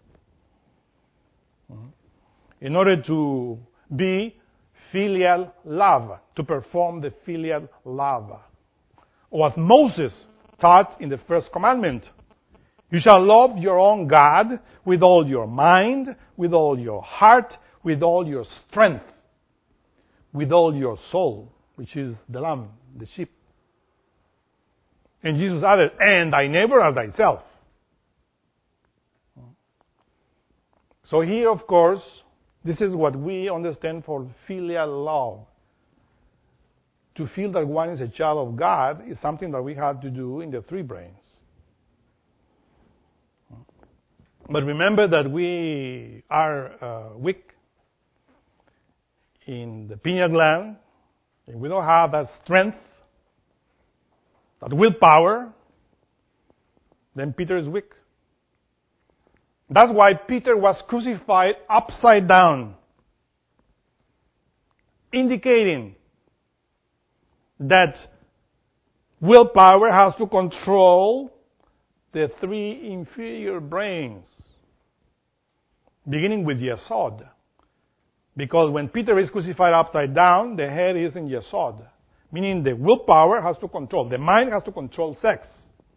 In order to be filial love, to perform the filial love. Or as Moses taught in the 1st commandment, you shall love your own God with all your mind, with all your heart, with all your strength, with all your soul, which is the lamb, the sheep. And Jesus added, and thy neighbor as thyself. So here, of course, this is what we understand for filial love. To feel that one is a child of God is something that we have to do in the 3 brains. But remember that we are weak in the pineal gland, and we don't have that strength, that willpower, then Peter is weak. That's why Peter was crucified upside down, indicating that Willpower has to control the three inferior brains, beginning with Yesod. Because when Peter is crucified upside down, the head is in Yesod, meaning the willpower has to control, the mind has to control sex.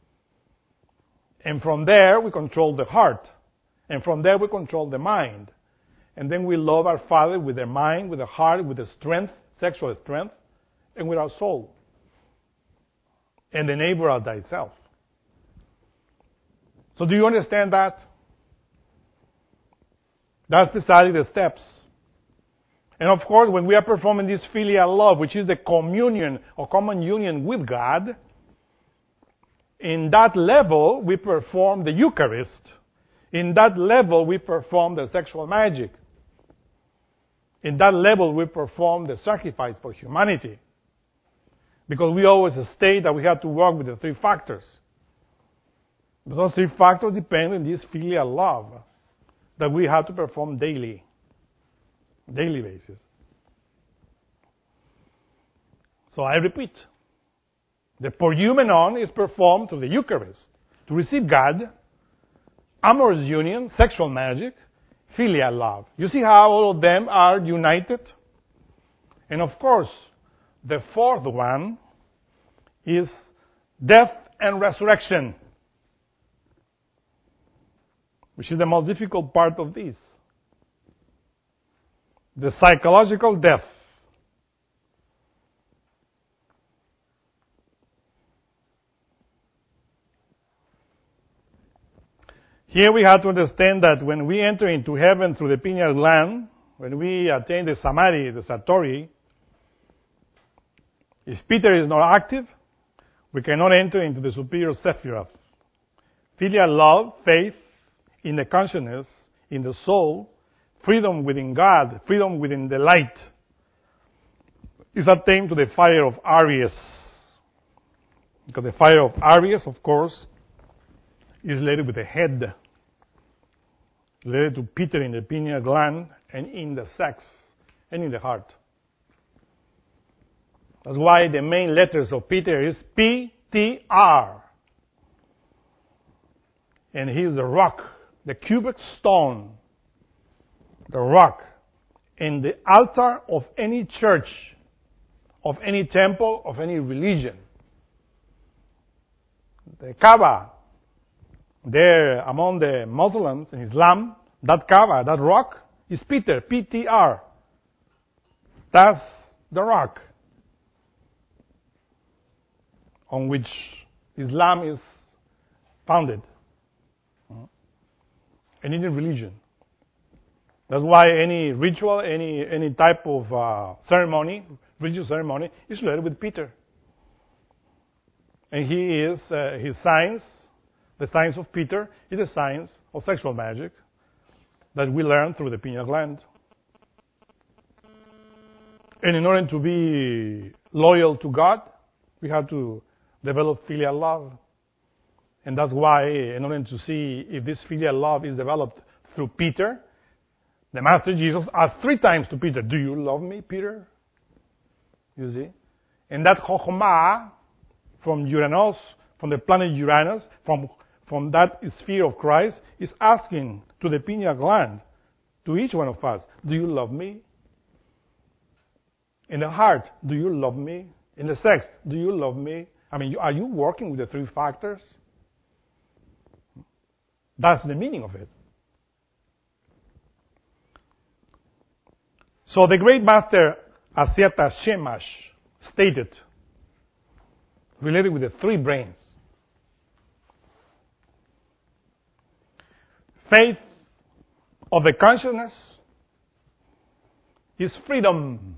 And from there, we control the heart. And from there, we control the mind. And then we love our Father with the mind, with the heart, with the strength, sexual strength, and with our soul. And the neighbor as thyself. So do you understand that? That's precisely the steps. And of course, when we are performing this filial love, which is the communion or common union with God, in that level, we perform the Eucharist. In that level, we perform the sexual magic. In that level, we perform the sacrifice for humanity. Because we always state that we have to work with the three factors. But those three factors depend on this filial love that we have to perform daily basis. So I repeat, the poreumenon is performed through the Eucharist to receive God, amorous union, sexual magic, filial love. You see how all of them are united? And of course, the fourth one is death and resurrection, which is the most difficult part of this. The psychological death. Here we have to understand that when we enter into heaven through the pineal gland, when we attain the samadhi, the satori, if Peter is not active, we cannot enter into the superior sephiroth. Filial love, faith in the consciousness, in the soul, freedom within God, freedom within the light, is attained to the fire of Aries. Because the fire of Aries, of course, is related with the head, related to Peter in the pineal gland and in the sex and in the heart. That's why the main letters of Peter is P-T-R. And he is the rock, the cubic stone, the rock, and the altar of any church, of any temple, of any religion. The Kaaba, there among the Muslims in Islam, that Kaaba, that rock, is Peter, P-T-R. That's the rock on which Islam is founded. And any religion. That's why any ritual, any type of ceremony, religious ceremony, is related with Peter. And he is, his science, the science of Peter, is the science of sexual magic that we learn through the pineal gland. And in order to be loyal to God, we have to develop filial love. And that's why, in order to see if this filial love is developed through Peter, the Master Jesus asked 3 times to Peter, "Do you love me, Peter?" You see? And that chokhmah from Uranus, from the planet Uranus, from that sphere of Christ, is asking to the pineal gland, to each one of us, "Do you love me?" In the heart, "Do you love me?" In the sex, "Do you love me?" I mean, are you working with the 3 factors? That's the meaning of it. So the great master Asyata Shemash stated, related with the 3 brains, faith of the consciousness is freedom.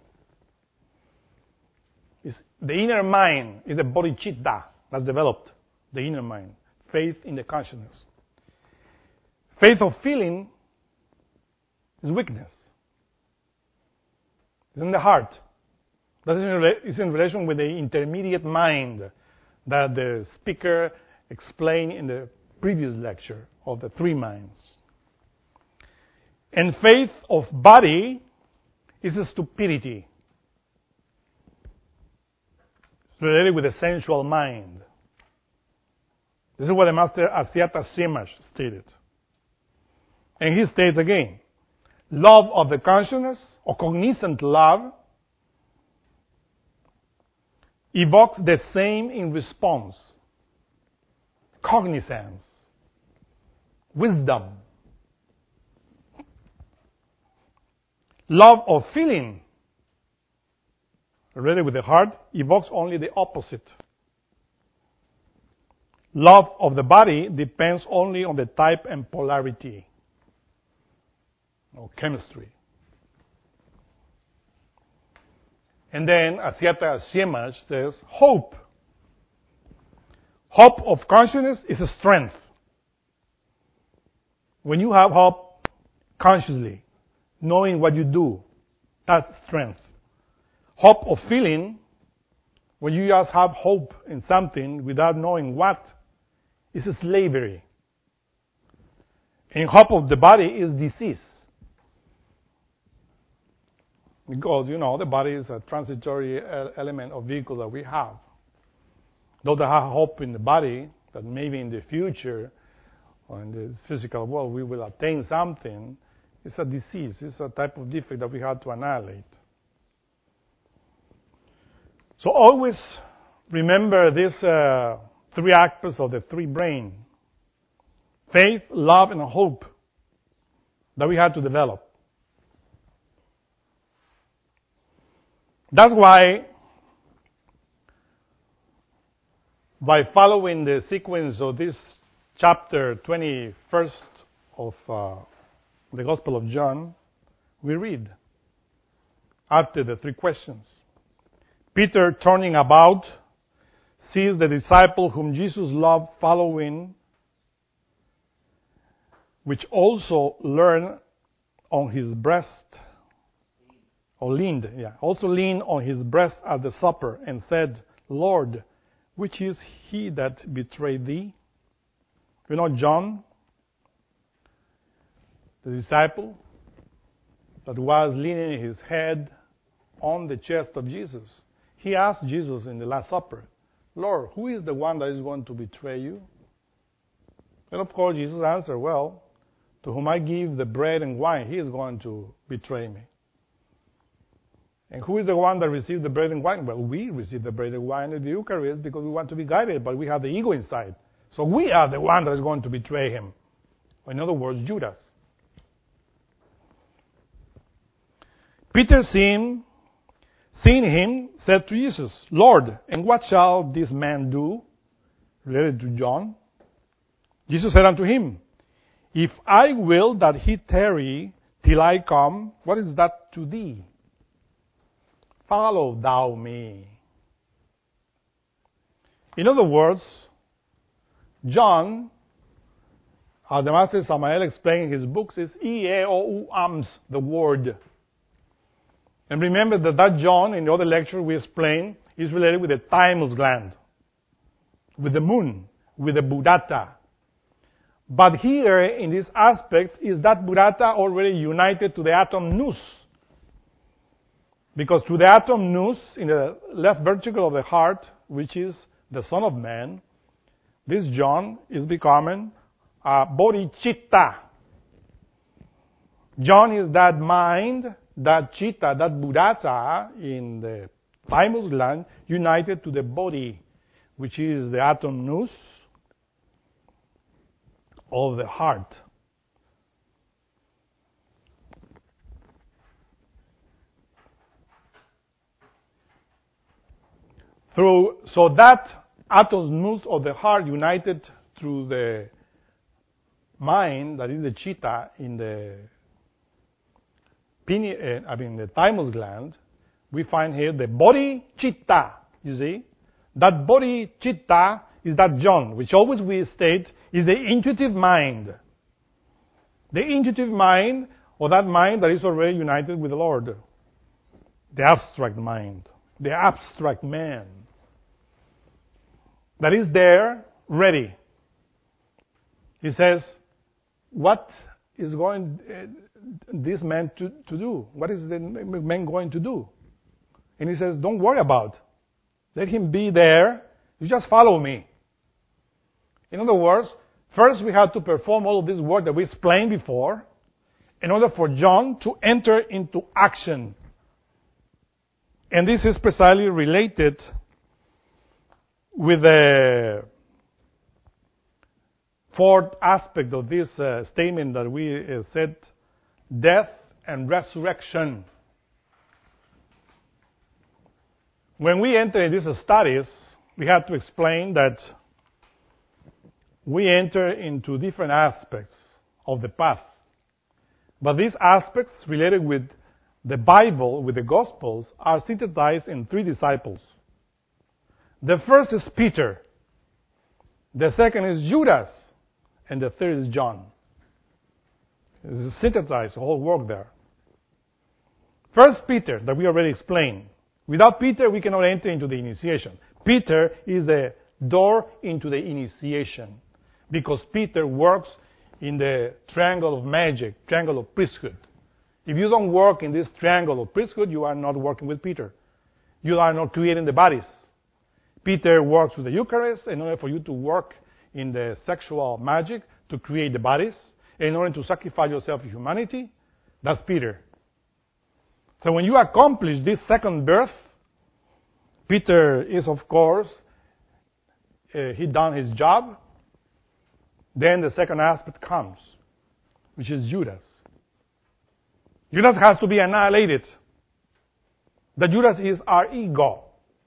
It's the inner mind is the bodhicitta that's developed, the inner mind. Faith in the consciousness. Faith of feeling is weakness. It's in the heart. That is in relation with the intermediate mind that the speaker explained in the previous lecture of the 3 minds. And faith of body is a stupidity. related with the sensual mind. This is what the master Asyata Simash stated. And he states again, love of the consciousness, or cognizant love, evokes the same in response. Cognizance. Wisdom. Love of feeling, related with the heart, evokes only the opposite. Love of the body depends only on the type and polarity, or chemistry. And then Asyata Simash says, hope. Hope of consciousness is a strength. When you have hope consciously, knowing what you do, that's strength. Hope of feeling, when you just have hope in something without knowing what, is a slavery. And hope of the body is disease. Because, the body is a transitory element or vehicle that we have. Those that have hope in the body, that maybe in the future, or in the physical world, we will attain something, it's a disease. It's a type of defect that we have to annihilate. So always remember these three aspects of the three brain. Faith, love, and hope that we have to develop. That's why, by following the sequence of this chapter 21st of the Gospel of John, we read after the three questions. Peter, turning about, sees the disciple whom Jesus loved following, which also leaned on his breast at the supper, and said, Lord, which is he that betrayed thee? John, the disciple that was leaning his head on the chest of Jesus. He asked Jesus in the Last Supper, Lord, who is the one that is going to betray you? And of course, Jesus answered, well, to whom I give the bread and wine, he is going to betray me. And who is the one that received the bread and wine? Well, we receive the bread and wine in the Eucharist because we want to be guided, but we have the ego inside. So we are the one that is going to betray him. In other words, Judas. Peter, seeing him, said to Jesus, Lord, and what shall this man do? Related to John. Jesus said unto him, if I will that he tarry till I come, what is that to thee? Follow thou me. In other words, John, as the Master Samael explained in his books, is E-A-O-U-AMS, the word. And remember that John, in the other lecture we explained, is related with the thymus gland, with the moon, with the Buddhata. But here, in this aspect, is that Buddhata already united to the atom nous. Because through the atom nous, in the left ventricle of the heart, which is the Son of Man, this John is becoming a bodhicitta. John is that mind, that chitta, that Buddhata in the thymus gland, united to the body, which is the atom nous of the heart. So that atom nous of the heart united through the mind, that is the chitta, in the the thymus gland, we find here the body chitta, you see. That body chitta is that John, which always we state is the intuitive mind. The intuitive mind, or that mind that is already united with the Lord. The abstract mind. The abstract man. That is there, ready. He says, what is going this man to do? What is the man going to do? And he says, don't worry about. Let him be there. You just follow me. In other words, first we have to perform all of this work that we explained before in order for John to enter into action. And this is precisely related with the fourth aspect of this statement that we said, death and resurrection. When we enter in these studies, we have to explain that we enter into different aspects of the path. But these aspects related with the Bible, with the Gospels, are synthesized in three disciples. The first is Peter. The second is Judas. And the third is John. This is synthesized, the whole work there. First, Peter, that we already explained. Without Peter, we cannot enter into the initiation. Peter is the door into the initiation because Peter works in the triangle of magic, triangle of priesthood. If you don't work in this triangle of priesthood, you are not working with Peter. You are not creating the bodies. Peter works with the Eucharist in order for you to work in the sexual magic to create the bodies, in order to sacrifice yourself to humanity. That's Peter. So when you accomplish this second birth, Peter is, of course, he done his job. Then the second aspect comes, which is Judas. Judas has to be annihilated. The Judas is our ego.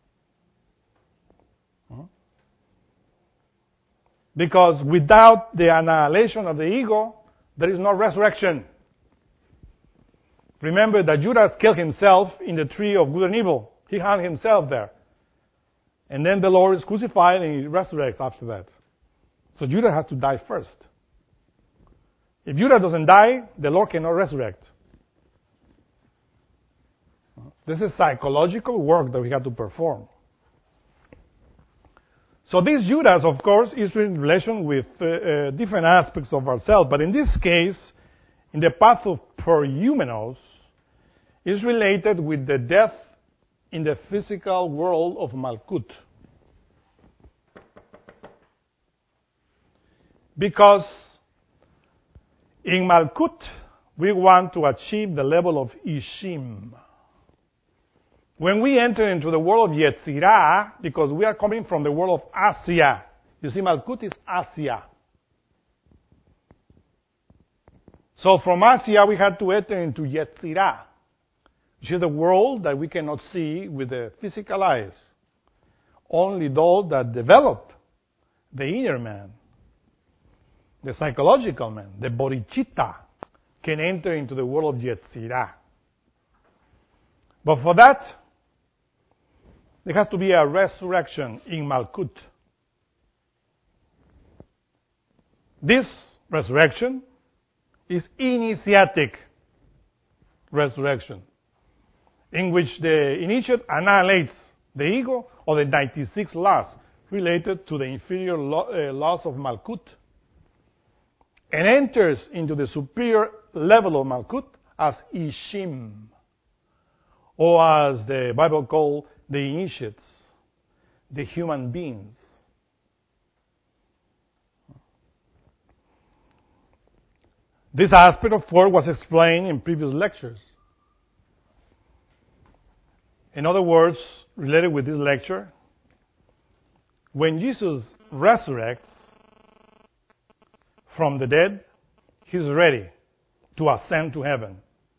Because without the annihilation of the ego, there is no resurrection. Remember that Judas killed himself in the tree of good and evil. He hung himself there. And then the Lord is crucified and he resurrects after that. So Judas has to die first. If Judas doesn't die, the Lord cannot resurrect. This is psychological work that we have to perform. So this Judas, of course, is in relation with different aspects of ourselves. But in this case, in the path of Perhumenos, is related with the death in the physical world of Malkut. Because in Malkut, we want to achieve the level of Ishim. When we enter into the world of Yetzirah, because we are coming from the world of Asia, you see, Malkut is Asia. So from Asia, we had to enter into Yetzirah, which is the world that we cannot see with the physical eyes. Only those that develop the inner man, the psychological man, the bodhicitta, can enter into the world of Yetzirah. But for that, there has to be a resurrection in Malkut. This resurrection is initiatic resurrection, in which the initiate annihilates the ego or the 96 laws related to the inferior laws of Malkut and enters into the superior level of Malkut as Ishim, or as the Bible calls the initiates, the human beings. This aspect of work was explained in previous lectures. In other words, related with this lecture, when Jesus resurrects from the dead, he's ready to ascend to heaven.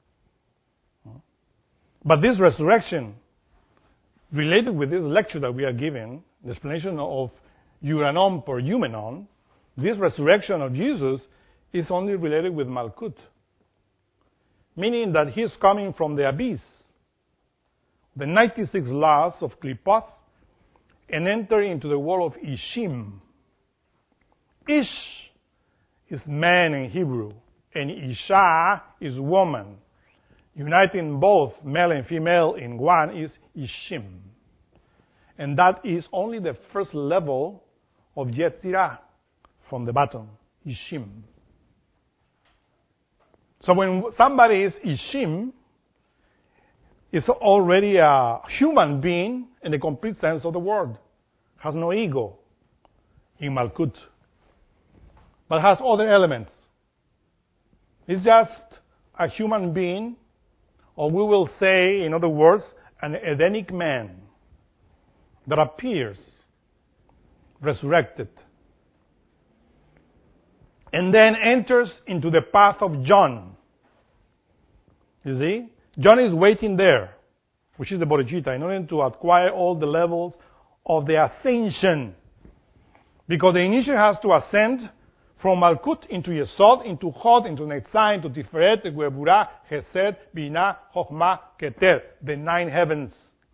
But this resurrection, related with this lecture that we are giving, the explanation of Uranon per Eumenon, this resurrection of Jesus is only related with Malkut, meaning that he is coming from the abyss, the 96 laws of Klipoth, and entering into the world of Ishim. Ish is man in Hebrew, and Isha is woman. Uniting both male and female in one is Ishim. And that is only the first level of Yetzirah from the bottom, Ishim. So when somebody is Ishim, is already a human being in the complete sense of the word. Has no ego in Malkut, but has other elements. It's just a human being, or we will say, in other words, an Edenic man that appears resurrected and then enters into the path of John. You see? John is waiting there, which is the bodhicitta, in order to acquire all the levels of the ascension. Because the initiate has to ascend from Malkut into Yesod, into Hod, into Netzah, into Tiferet, Geburah, Chesed, Binah, Chokhmah, Keter, the 9 heavens.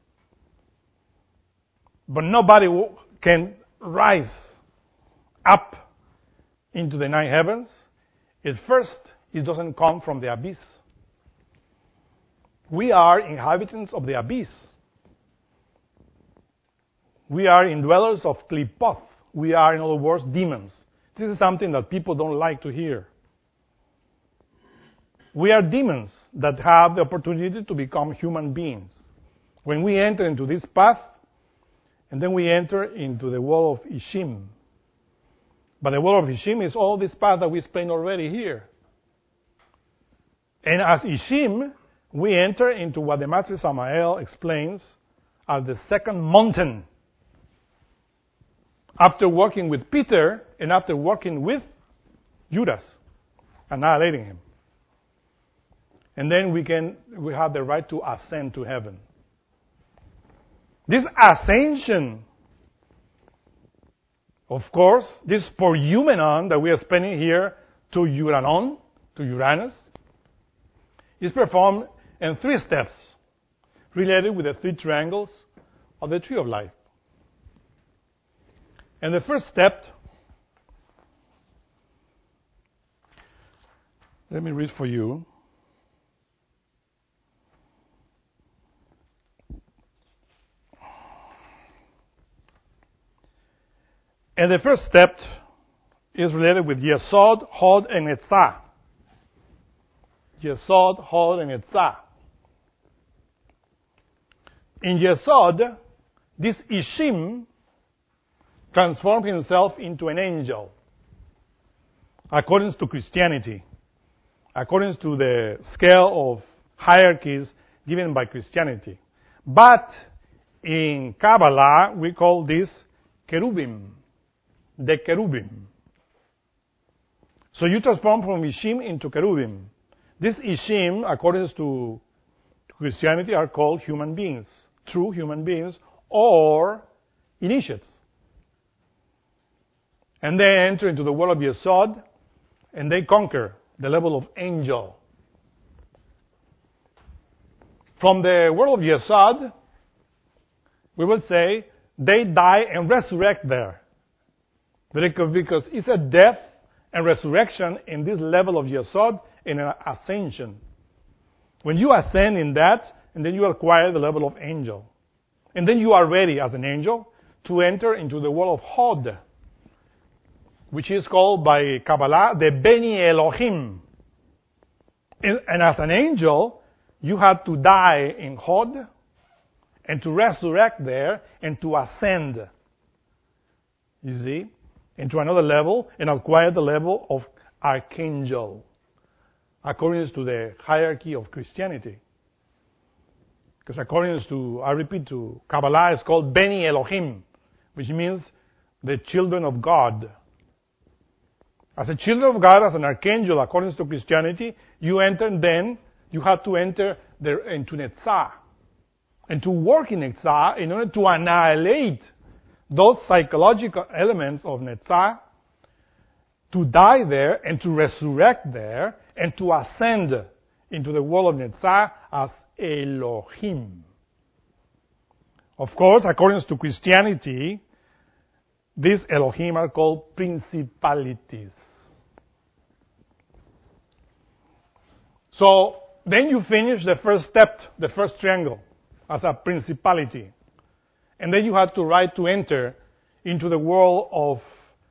But nobody can rise up into the 9 heavens. At first, it doesn't come from the abyss. We are inhabitants of the abyss. We are indwellers of Klipoth. We are, in other words, demons. This is something that people don't like to hear. We are demons that have the opportunity to become human beings. When we enter into this path, and then we enter into the world of Ishim. But the world of Ishim is all this path that we explained already here. And as Ishim, we enter into what the Master Samael explains as the second mountain. After working with Peter and after working with Judas, annihilating him. And then we have the right to ascend to heaven. This ascension, of course, this poreumenon that we are spending here to Uranon, to Uranus, is performed in 3 steps related with the 3 triangles of the tree of life. And the first step, let me read for you. And the first step is related with Yesod, Hod, and Netzah. Yesod, Hod, and Netzah. In Yesod, this Ishim transformed himself into an angel, according to Christianity, according to the scale of hierarchies given by Christianity. But in Kabbalah, we call this cherubim, the cherubim. So you transform from Ishim into cherubim. These Ishim, according to Christianity, are called human beings, true human beings, or initiates. And they enter into the world of Yesod, and they conquer the level of angel. From the world of Yesod, we will say, they die and resurrect there. Because it's a death and resurrection in this level of Yesod and an ascension. When you ascend in that, and then you acquire the level of angel. And then you are ready as an angel to enter into the world of Hod, which is called by Kabbalah the Beni Elohim. And as an angel, you have to die in Hod and to resurrect there and to ascend, you see, into another level and acquire the level of archangel, according to the hierarchy of Christianity. Because according to Kabbalah, it's called Beni Elohim, which means the children of God. As a children of God, as an archangel, according to Christianity, you enter, and then you have to enter into Netzah. And to work in Netzah, in order to annihilate those psychological elements of Netzah, to die there and to resurrect there, and to ascend into the world of Netzah as Elohim. Of course, according to Christianity, these Elohim are called principalities. So then you finish the first step, the first triangle, as a principality. And then you have to right to enter into the world of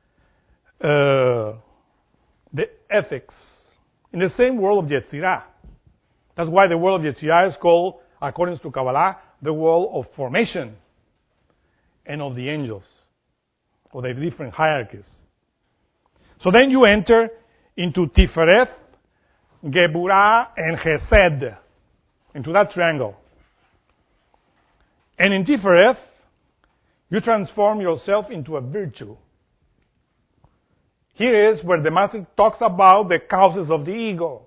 the ethics, in the same world of Yetzirah. That's why the world of Yetzirah is called according to Kabbalah, the world of formation and of the angels, or the different hierarchies. So then you enter into Tiferet, Geburah, and Chesed, into that triangle. And in Tiferet, you transform yourself into a virtue. Here is where the Master talks about the causes of the ego.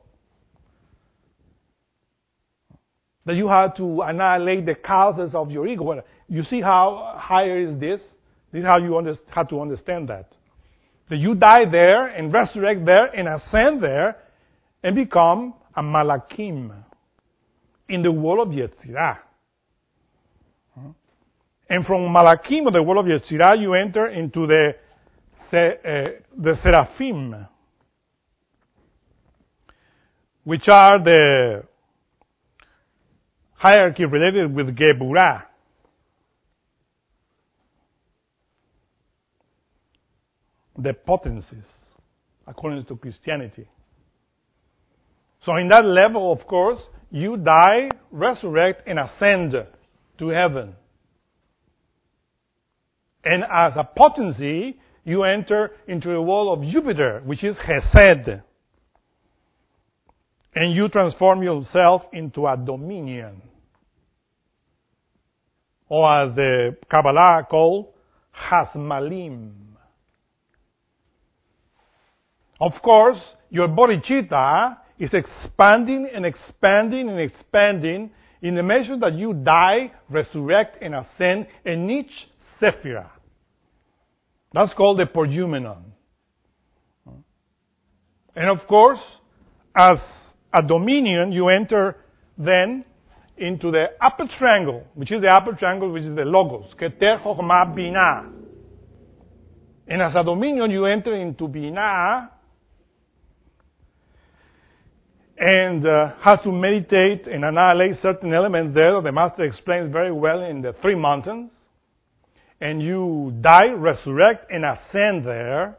That you have to annihilate the causes of your ego. You see how higher is this? This is how you have to understand that. That you die there and resurrect there and ascend there and become a Malakim in the world of Yetzirah. And from Malakim, or the world of Yetzirah, you enter into the Seraphim, which are the hierarchy related with Geburah. The potencies, according to Christianity. So in that level, of course, you die, resurrect, and ascend to heaven. And as a potency, you enter into the world of Jupiter, which is Chesed. And you transform yourself into a dominion. Or as the Kabbalah called, Hasmalim. Of course, your bodhicitta is expanding and expanding and expanding in the measure that you die, resurrect, and ascend in each sephirah. That's called the projumenon. And of course, as a dominion, you enter then into the upper triangle, which is the Logos, Keter, Chokhmah, Binah. And as a dominion, you enter into Binah, and have to meditate and annihilate certain elements there that the Master explains very well in the 3 mountains. And you die, resurrect, and ascend there,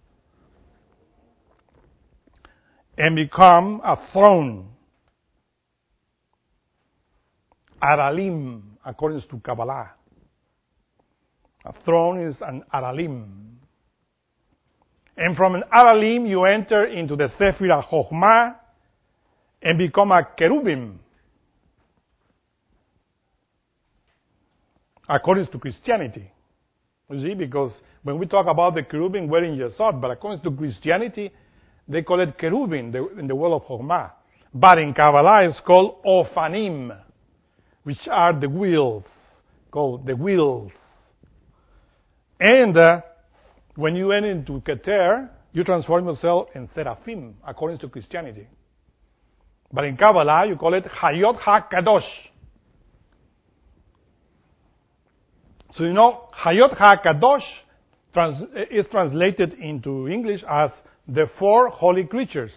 and become a throne. Aralim, according to Kabbalah. A throne is an Aralim. And from an Aralim, you enter into the Sephirah Chokhmah, and become a cherubim, according to Christianity. You see, because when we talk about the cherubim wearing yesod, but according to Christianity, they call it cherubim in the world of Chokhmah. But in Kabbalah, it's called Ophanim, which are the wheels, called the wheels. And when you enter into Keter, you transform yourself in Seraphim, according to Christianity. But in Kabbalah, you call it Hayot HaKadosh. So you know, Hayot HaKadosh is translated into English as the 4 holy creatures.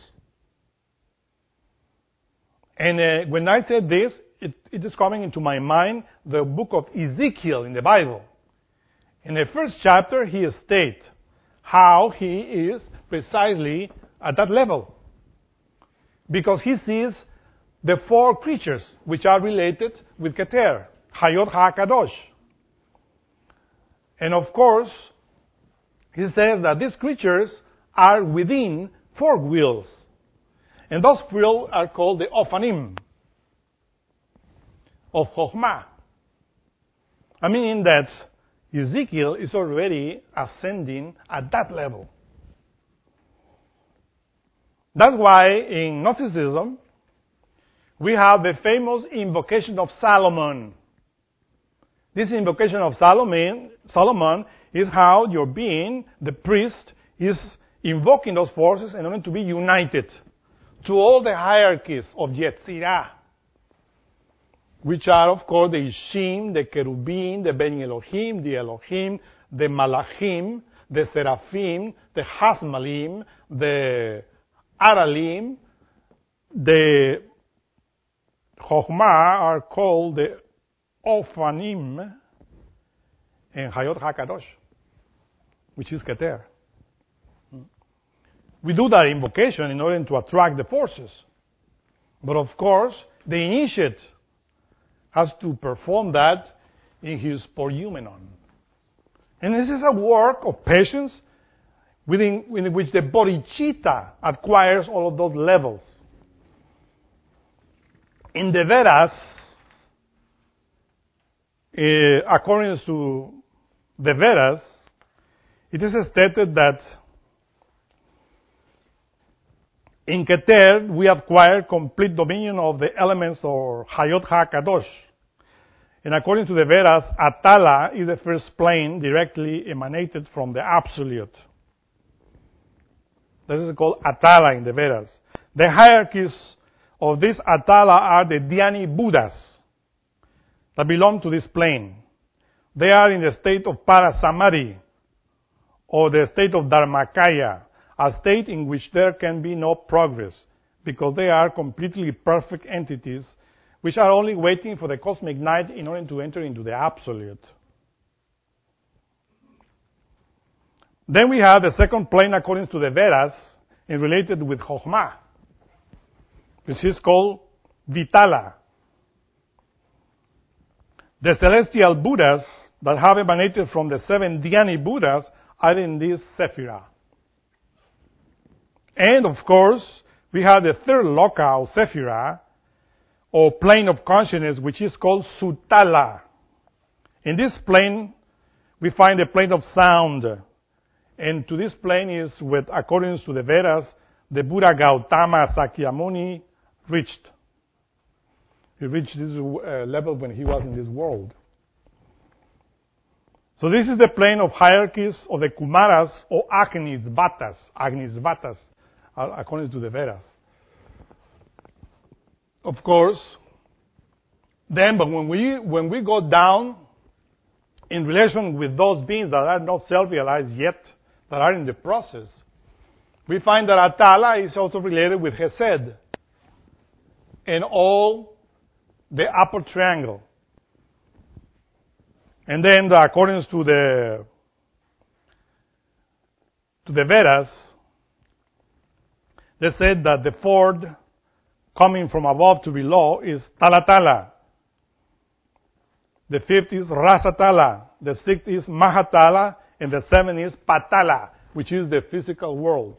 And when I said this, it is coming into my mind the book of Ezekiel in the Bible. In the first chapter, he states how he is precisely at that level. Because he sees the 4 creatures which are related with Keter, Hayot HaKadosh. And of course, he says that these creatures are within 4 wheels. And those wheels are called the Ophanim of Chokhmah. I mean that Ezekiel is already ascending at that level. That's why in Gnosticism, we have the famous invocation of Solomon. This invocation of Solomon is how your being, the priest, is invoking those forces in order to be united to all the hierarchies of Yetzirah, which are, of course, the Ishim, the Cherubim, the Ben Elohim, the Elohim, the Malachim, the Seraphim, the Hasmalim, the Aralim, the Chokhmah are called the Ophanim, and Hayot HaKadosh, which is Keter. We do that invocation in order to attract the forces. But of course, the initiate has to perform that in his poreumenon. And this is a work of patience within which the bodhicitta acquires all of those levels. In the Vedas, according to the Vedas, it is stated that in Keter we acquire complete dominion of the elements or Hayot HaKadosh. And according to the Vedas, Atala is the first plane directly emanated from the Absolute. This is called Atala in the Vedas. The hierarchies of this Atala are the Dhyani Buddhas that belong to this plane. They are in the state of Parasamadhi or the state of Dharmakaya, a state in which there can be no progress because they are completely perfect entities which are only waiting for the cosmic night in order to enter into the Absolute. Then we have the second plane according to the Vedas and related with Chokhmah, which is called Vitala. The celestial Buddhas that have emanated from the 7 Dhyani Buddhas are in this Sephira. And of course, we have the third loka or Sephira, or plane of consciousness, which is called Sutala. In this plane, we find the plane of sound. And to this plane is what, according to the Vedas, the Buddha Gautama Sakyamuni reached. He reached this level when he was in this world. So this is the plane of hierarchies of the Kumaras or Agnisvatas, according to the Vedas. Of course, then, but when we go down in relation with those beings that are not self-realized yet, that are in the process, we find that Atala is also related with Hesed and all the upper triangle. And then, according to the Vedas, they said that the fourth coming from above to below is Talatala. The fifth is Rasatala. The sixth is Mahatala. And the seventh is Patala, which is the physical world.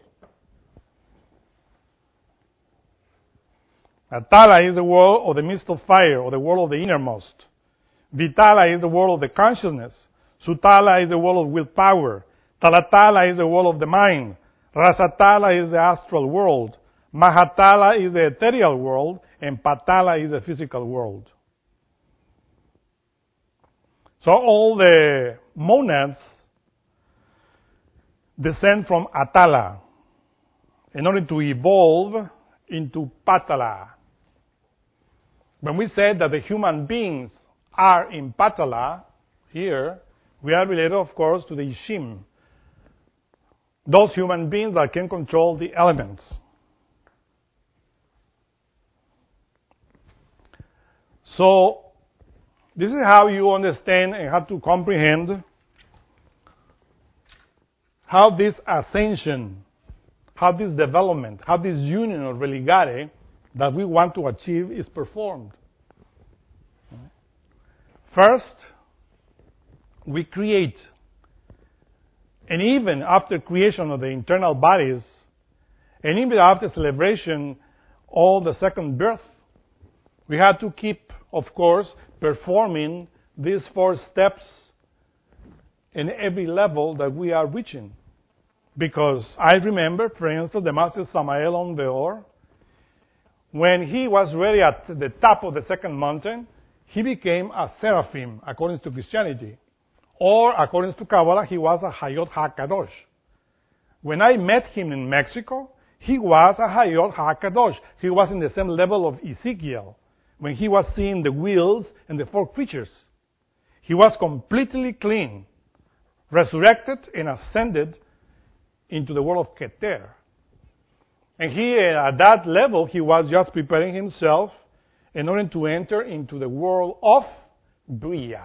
Atala is the world of the mist of fire, or the world of the innermost. Vitala is the world of the consciousness. Sutala is the world of willpower. Talatala is the world of the mind. Rasatala is the astral world. Mahatala is the ethereal world. And Patala is the physical world. So all the monads descend from Atala in order to evolve into Patala. When we said that the human beings are in Patala, here, we are related, of course, to the Ishim. Those human beings that can control the elements. So, this is how you understand and how to comprehend how this ascension, how this development, how this union of religare that we want to achieve is performed. First, we create. And even after creation of the internal bodies, and even after celebration of the second birth, we have to keep, of course, performing these 4 steps in every level that we are reaching. Because I remember, for instance, the Master Samael Aun Weor, when he was really at the top of the second mountain, he became a seraphim, according to Christianity. Or, according to Kabbalah, he was a Hayot HaKadosh. When I met him in Mexico, he was a Hayot HaKadosh. He was in the same level of Ezekiel, when he was seeing the wheels and the 4 creatures. He was completely clean, resurrected and ascended into the world of Keter. And he, at that level, he was just preparing himself in order to enter into the world of Bria,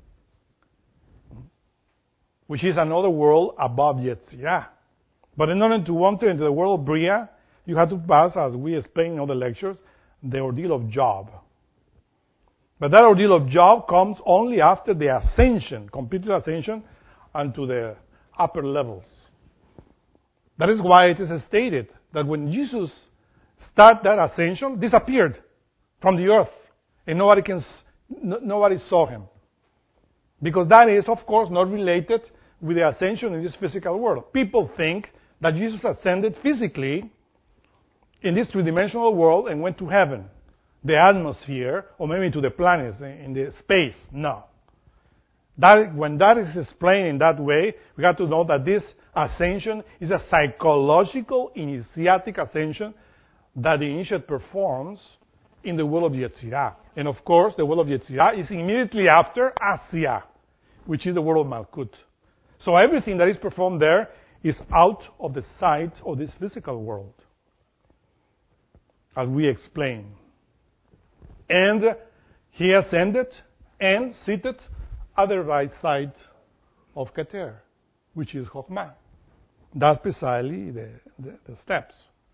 which is another world above Yetzirah. But in order to enter into the world of Bria, you have to pass, as we explain in other lectures, the ordeal of Job. But that ordeal of Job comes only after the ascension, complete ascension, unto the upper levels. That is why it is stated that when Jesus started that ascension, disappeared from the earth, and nobody saw him. Because that is, of course, not related with the ascension in this physical world. People think that Jesus ascended physically in this three-dimensional world and went to heaven, the atmosphere, or maybe to the planets in the space. No. When that is explained in that way, we have to know that this ascension is a psychological, initiatic ascension that the initiate performs in the world of Yetzirah. And of course, the world of Yetzirah is immediately after Asiyah, which is the world of Malkut. So everything that is performed there is out of the sight of this physical world, as we explain. And he ascended and seated at the right side of Keter, which is Chokhmah. That's precisely the steps.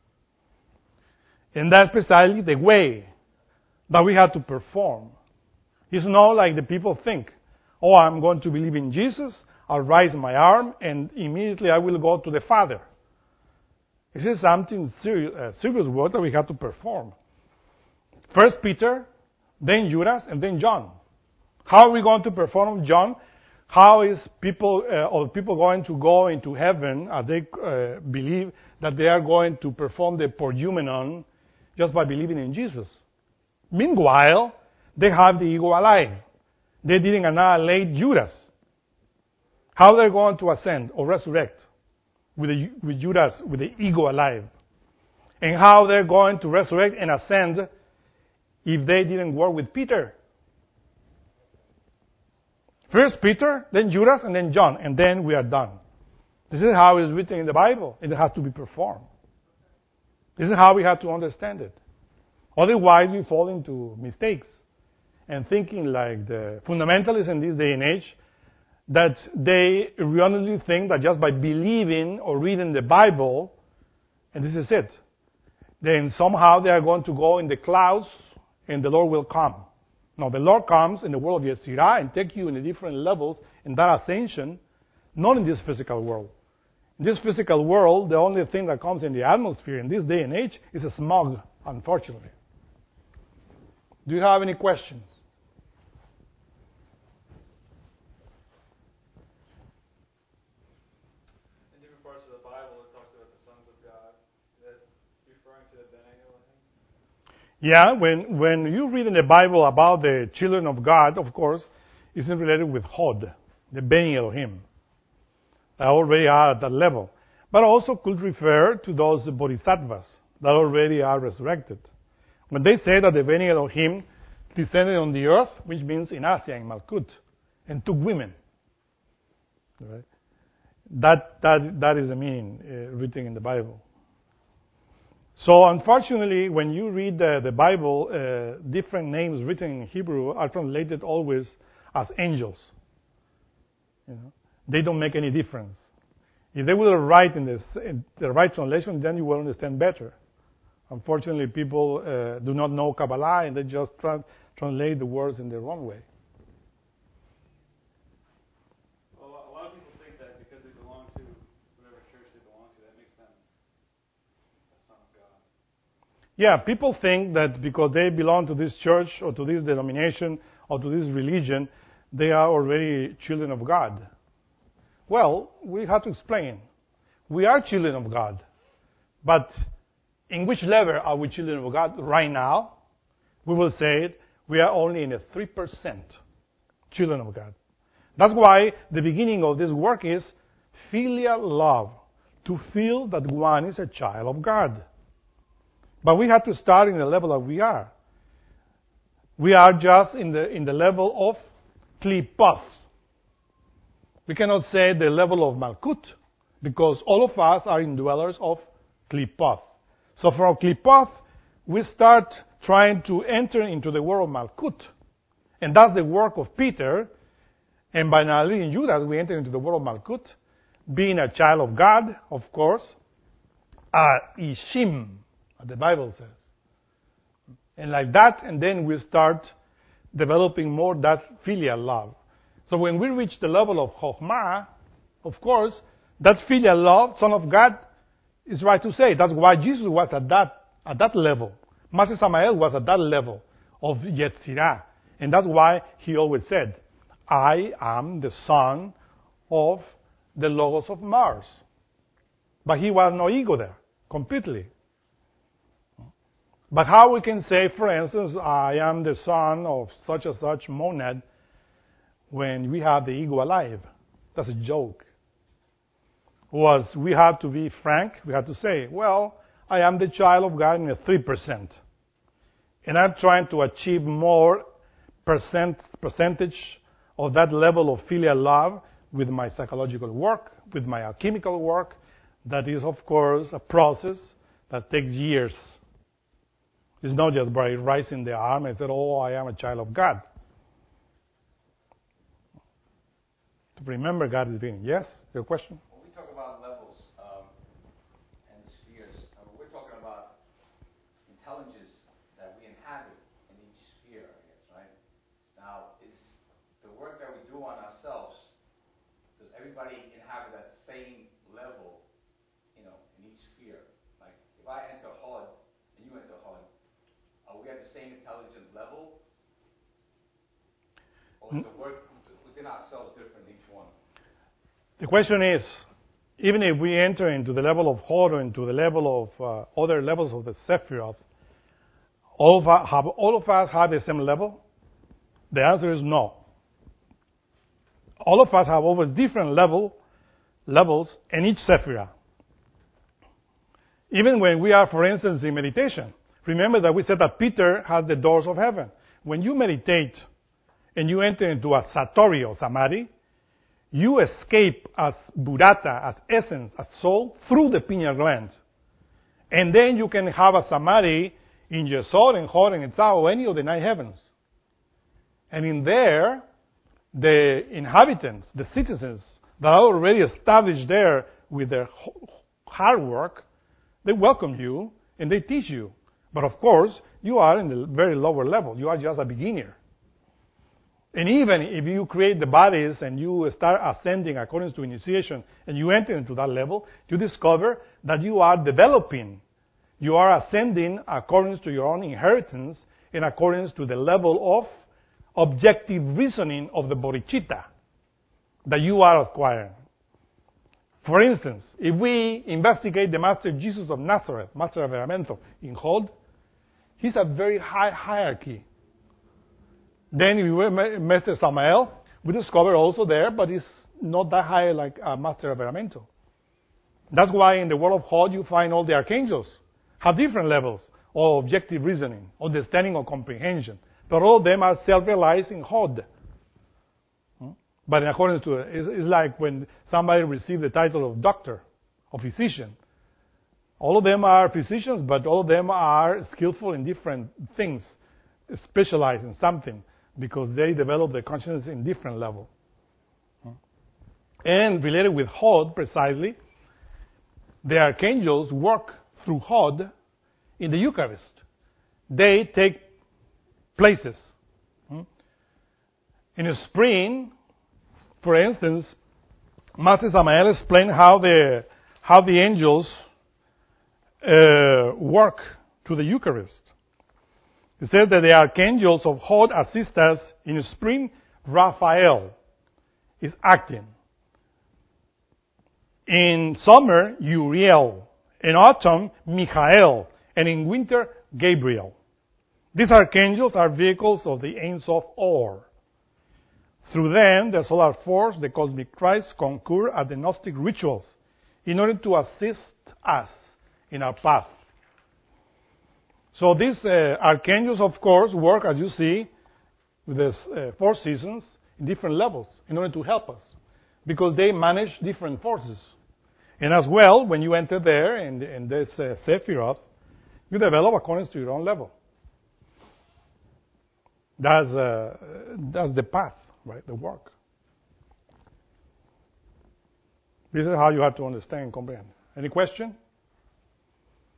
And that's precisely the way that we have to perform. It's not like the people think, oh, I'm going to believe in Jesus, I'll raise my arm, and immediately I will go to the Father. This is something serious work that we have to perform. First Peter, then Judas, and then John. How are we going to perform John? How is people going to go into heaven as they believe that they are going to perform the porjumenon just by believing in Jesus? Meanwhile, they have the ego alive. They didn't annihilate Judas. How they're going to ascend or resurrect with Judas, with the ego alive? And how they're going to resurrect and ascend if they didn't work with Peter? First Peter, then Judas, and then John, and then we are done. This is how it's written in the Bible. It has to be performed. This is how we have to understand it. Otherwise, we fall into mistakes and thinking like the fundamentalists in this day and age, that they erroneously think that just by believing or reading the Bible, and this is it, then somehow they are going to go in the clouds and the Lord will come. No, the Lord comes in the world of Yetzirah and take you in the different levels in that ascension, not in this physical world. In this physical world, the only thing that comes in the atmosphere in this day and age is a smog, unfortunately. Do you have any questions? In different parts of the Bible, it talks about the sons of God. Is that referring to the Bnei Elohim? Yeah, when you read in the Bible about the children of God, of course, it's related with Hod, the Bnei Elohim. They already are at that level. But also could refer to those bodhisattvas that already are resurrected. When they say that the Bnei Elohim descended on the earth, which means in Asiyah, in Malkut, and took women. Right? That is the meaning written in the Bible. So unfortunately, when you read the Bible, different names written in Hebrew are translated always as angels. You know, they don't make any difference. If they will write in the right translation, then you will understand better. Unfortunately, people do not know Kabbalah and they just translate the words in the wrong way. Well, a lot of people think that because they belong to whatever church they belong to, that makes them a son of God. Yeah, people think that because they belong to this church or to this denomination or to this religion, they are already children of God. Well, we have to explain. We are children of God. But in which level are we children of God right now? We will say it, we are only in a 3% children of God. That's why the beginning of this work is filial love, to feel that one is a child of God. But we have to start in the level that we are. We are just in the level of klipoth. We cannot say the level of Malkut, because all of us are indwellers of klipoth. So from klipoth, we start trying to enter into the world of Malkut. And that's the work of Peter. And by now in Judas, we enter into the world of Malkut, being a child of God, of course, Ishim, as the Bible says. And like that, and then we start developing more that filial love. So when we reach the level of Chokhmah, of course, that filial love, Son of God, is right to say. That's why Jesus was at that level. Master Samael was at that level of Yetzirah. And that's why he always said, I am the son of the Logos of Mars. But he was no ego there, completely. But how we can say, for instance, I am the son of such and such monad when we have the ego alive? That's a joke. We have to be frank. We have to say, well, I am the child of God in a 3%. And I'm trying to achieve more percentage of that level of filial love with my psychological work, with my alchemical work. That is, of course, a process that takes years. It's not just by raising the arm and say, oh, I am a child of God. To remember God is being. Yes? Your question? When we talk about levels and spheres, we're talking about intelligence that we inhabit in each sphere, I guess, right? Now, is the work that we do on ourselves, does everybody inhabit that same level, in each sphere? Like, if I enter HUD and you enter HUD, are we at the same intelligence level? Or is the work within ourselves different in each one? The question is, even if we enter into the level of Hod or into the level of other levels of the Sephiroth, all of us have the same level? The answer is no. All of us have always different levels in each Sephiroth. Even when we are, for instance, in meditation, remember that we said that Peter has the doors of heaven. When you meditate and you enter into a Satori or Samadhi, you escape as Burata, as essence, as soul, through the pineal gland. And then you can have a Samadhi in Yesod and Hod and Etzah or any of the 9 heavens. And in there, the inhabitants, the citizens that are already established there with their hard work, they welcome you and they teach you. But of course, you are in the very lower level. You are just a beginner. And even if you create the bodies and you start ascending according to initiation and you enter into that level, you discover that you are developing. You are ascending according to your own inheritance in accordance to the level of objective reasoning of the bodhicitta that you are acquiring. For instance, if we investigate the Master Jesus of Nazareth, Master of Veramento, in Hod, he's a very high hierarchy. Then if we Master Samael, we discover also there, but it's not that high like Master of Veramento. That's why in the world of Hod you find all the archangels have different levels of objective reasoning, understanding or comprehension. But all of them are self-realized in Hod. But in accordance to it's like when somebody receives the title of doctor or physician. All of them are physicians, but all of them are skillful in different things, specialized in something, because they develop their consciousness in different level. And related with Hod, precisely, the archangels work through Hod in the Eucharist. They take places. In the spring, for instance, Master Samael explained how the angels work to the Eucharist. He said that the archangels of Hod assist us. In the spring, Raphael is acting. In summer, Uriel. In autumn, Michael. And in winter, Gabriel. These archangels are vehicles of the Ein Sof Or. Through them, the solar force, the cosmic Christ, concur at the Gnostic rituals in order to assist us in our path. So these archangels, of course, work, as you see, with the 4 seasons in different levels in order to help us, because they manage different forces. And as well, when you enter there in this Sephiroth, you develop according to your own level. That's the path, right? The work. This is how you have to understand and comprehend. Any question?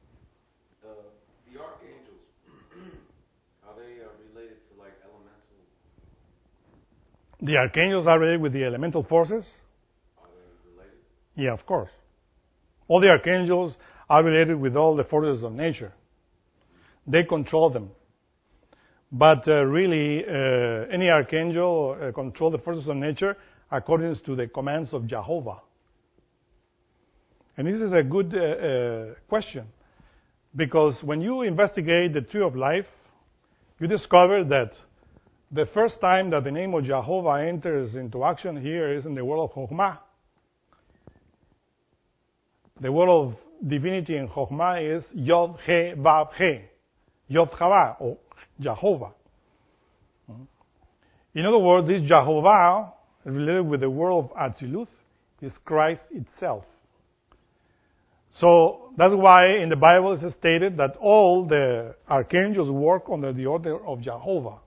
The archangels, are they related to like elemental The archangels are related with the elemental forces? Are they related? Yeah, of course. All the archangels are related with all the forces of nature. They control them. But really, any archangel controls the forces of nature according to the commands of Jehovah. And this is a good question, because when you investigate the tree of life, you discover that the first time that the name of Jehovah enters into action here is in the world of Chokhmah. The word of divinity in Chokhmah is Yod He Vav He, Yod Chava, or Jehovah. In other words, this Jehovah, related with the word of Atziluth, is Christ itself. So that's why in the Bible it is stated that all the archangels work under the order of Jehovah,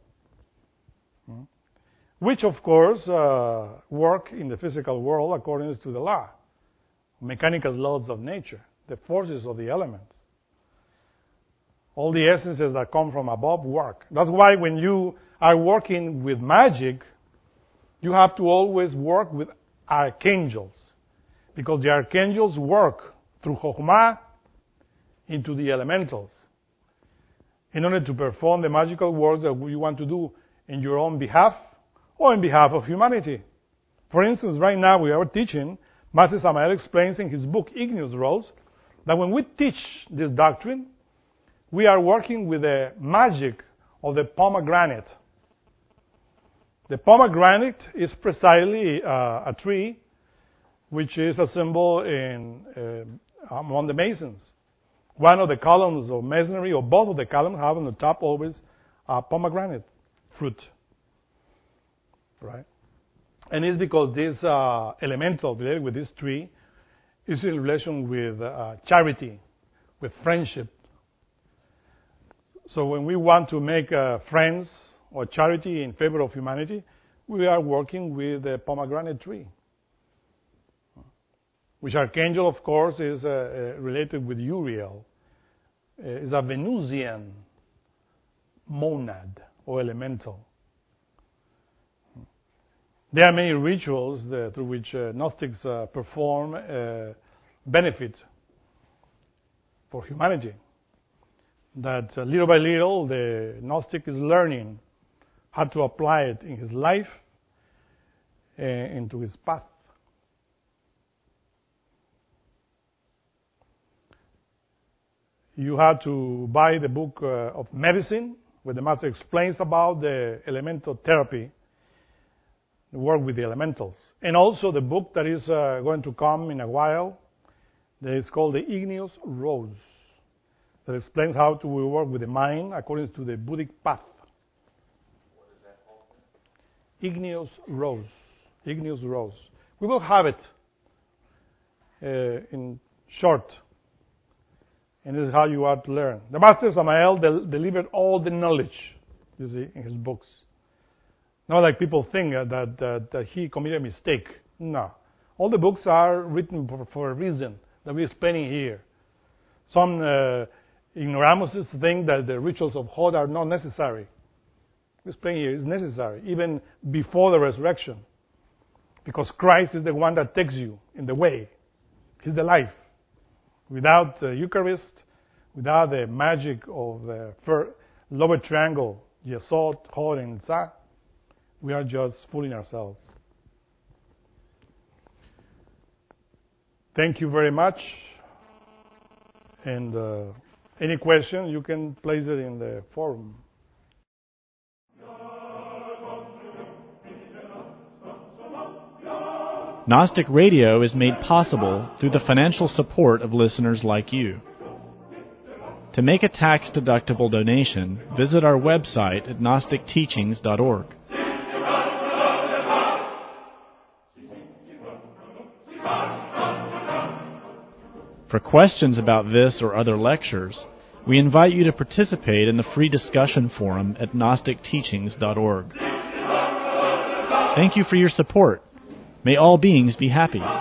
which of course work in the physical world according to the law, mechanical laws of nature, the forces of the elements. All the essences that come from above work. That's why when you are working with magic, you have to always work with archangels, because the archangels work through Chokhmah into the elementals in order to perform the magical works that you want to do in your own behalf or in behalf of humanity. For instance, right now we are teaching, Master Samael explains in his book, Igneous Rose, that when we teach this doctrine, we are working with the magic of the pomegranate. The pomegranate is precisely a tree which is a symbol among the Masons. One of the columns of masonry, or both of the columns, have on the top always a pomegranate fruit. Right? And it's because this elemental related with this tree is in relation with charity, with friendship. So when we want to make friends or charity in favor of humanity, we are working with the pomegranate tree, which archangel, of course, is related with Uriel. Is a Venusian monad or elemental. There are many rituals through which Gnostics perform benefit for humanity. That little by little the Gnostic is learning how to apply it in his life, into his path. You have to buy the book of medicine, where the Master explains about the elemental therapy, the work with the elementals. And also the book that is going to come in a while, that is called the Igneous Rose, that explains how to work with the mind according to the Buddhic path. What is that called? Igneous Rose. Igneous Rose. We will have it in short. And this is how you are to learn. The Master Samael delivered all the knowledge, you see, in his books. Not like people think that he committed a mistake. No. All the books are written for a reason that we're explaining here. Some ignoramuses think that the rituals of Hod are not necessary. We explain here it's necessary, even before the resurrection. Because Christ is the one that takes you in the way. He's the life. Without the Eucharist, without the magic of the lower triangle, Yesod, Hod, and Tzah, we are just fooling ourselves. Thank you very much. And any question, you can place it in the forum. Gnostic Radio is made possible through the financial support of listeners like you. To make a tax-deductible donation, visit our website at gnosticteachings.org. For questions about this or other lectures, we invite you to participate in the free discussion forum at gnosticteachings.org. Thank you for your support. May all beings be happy.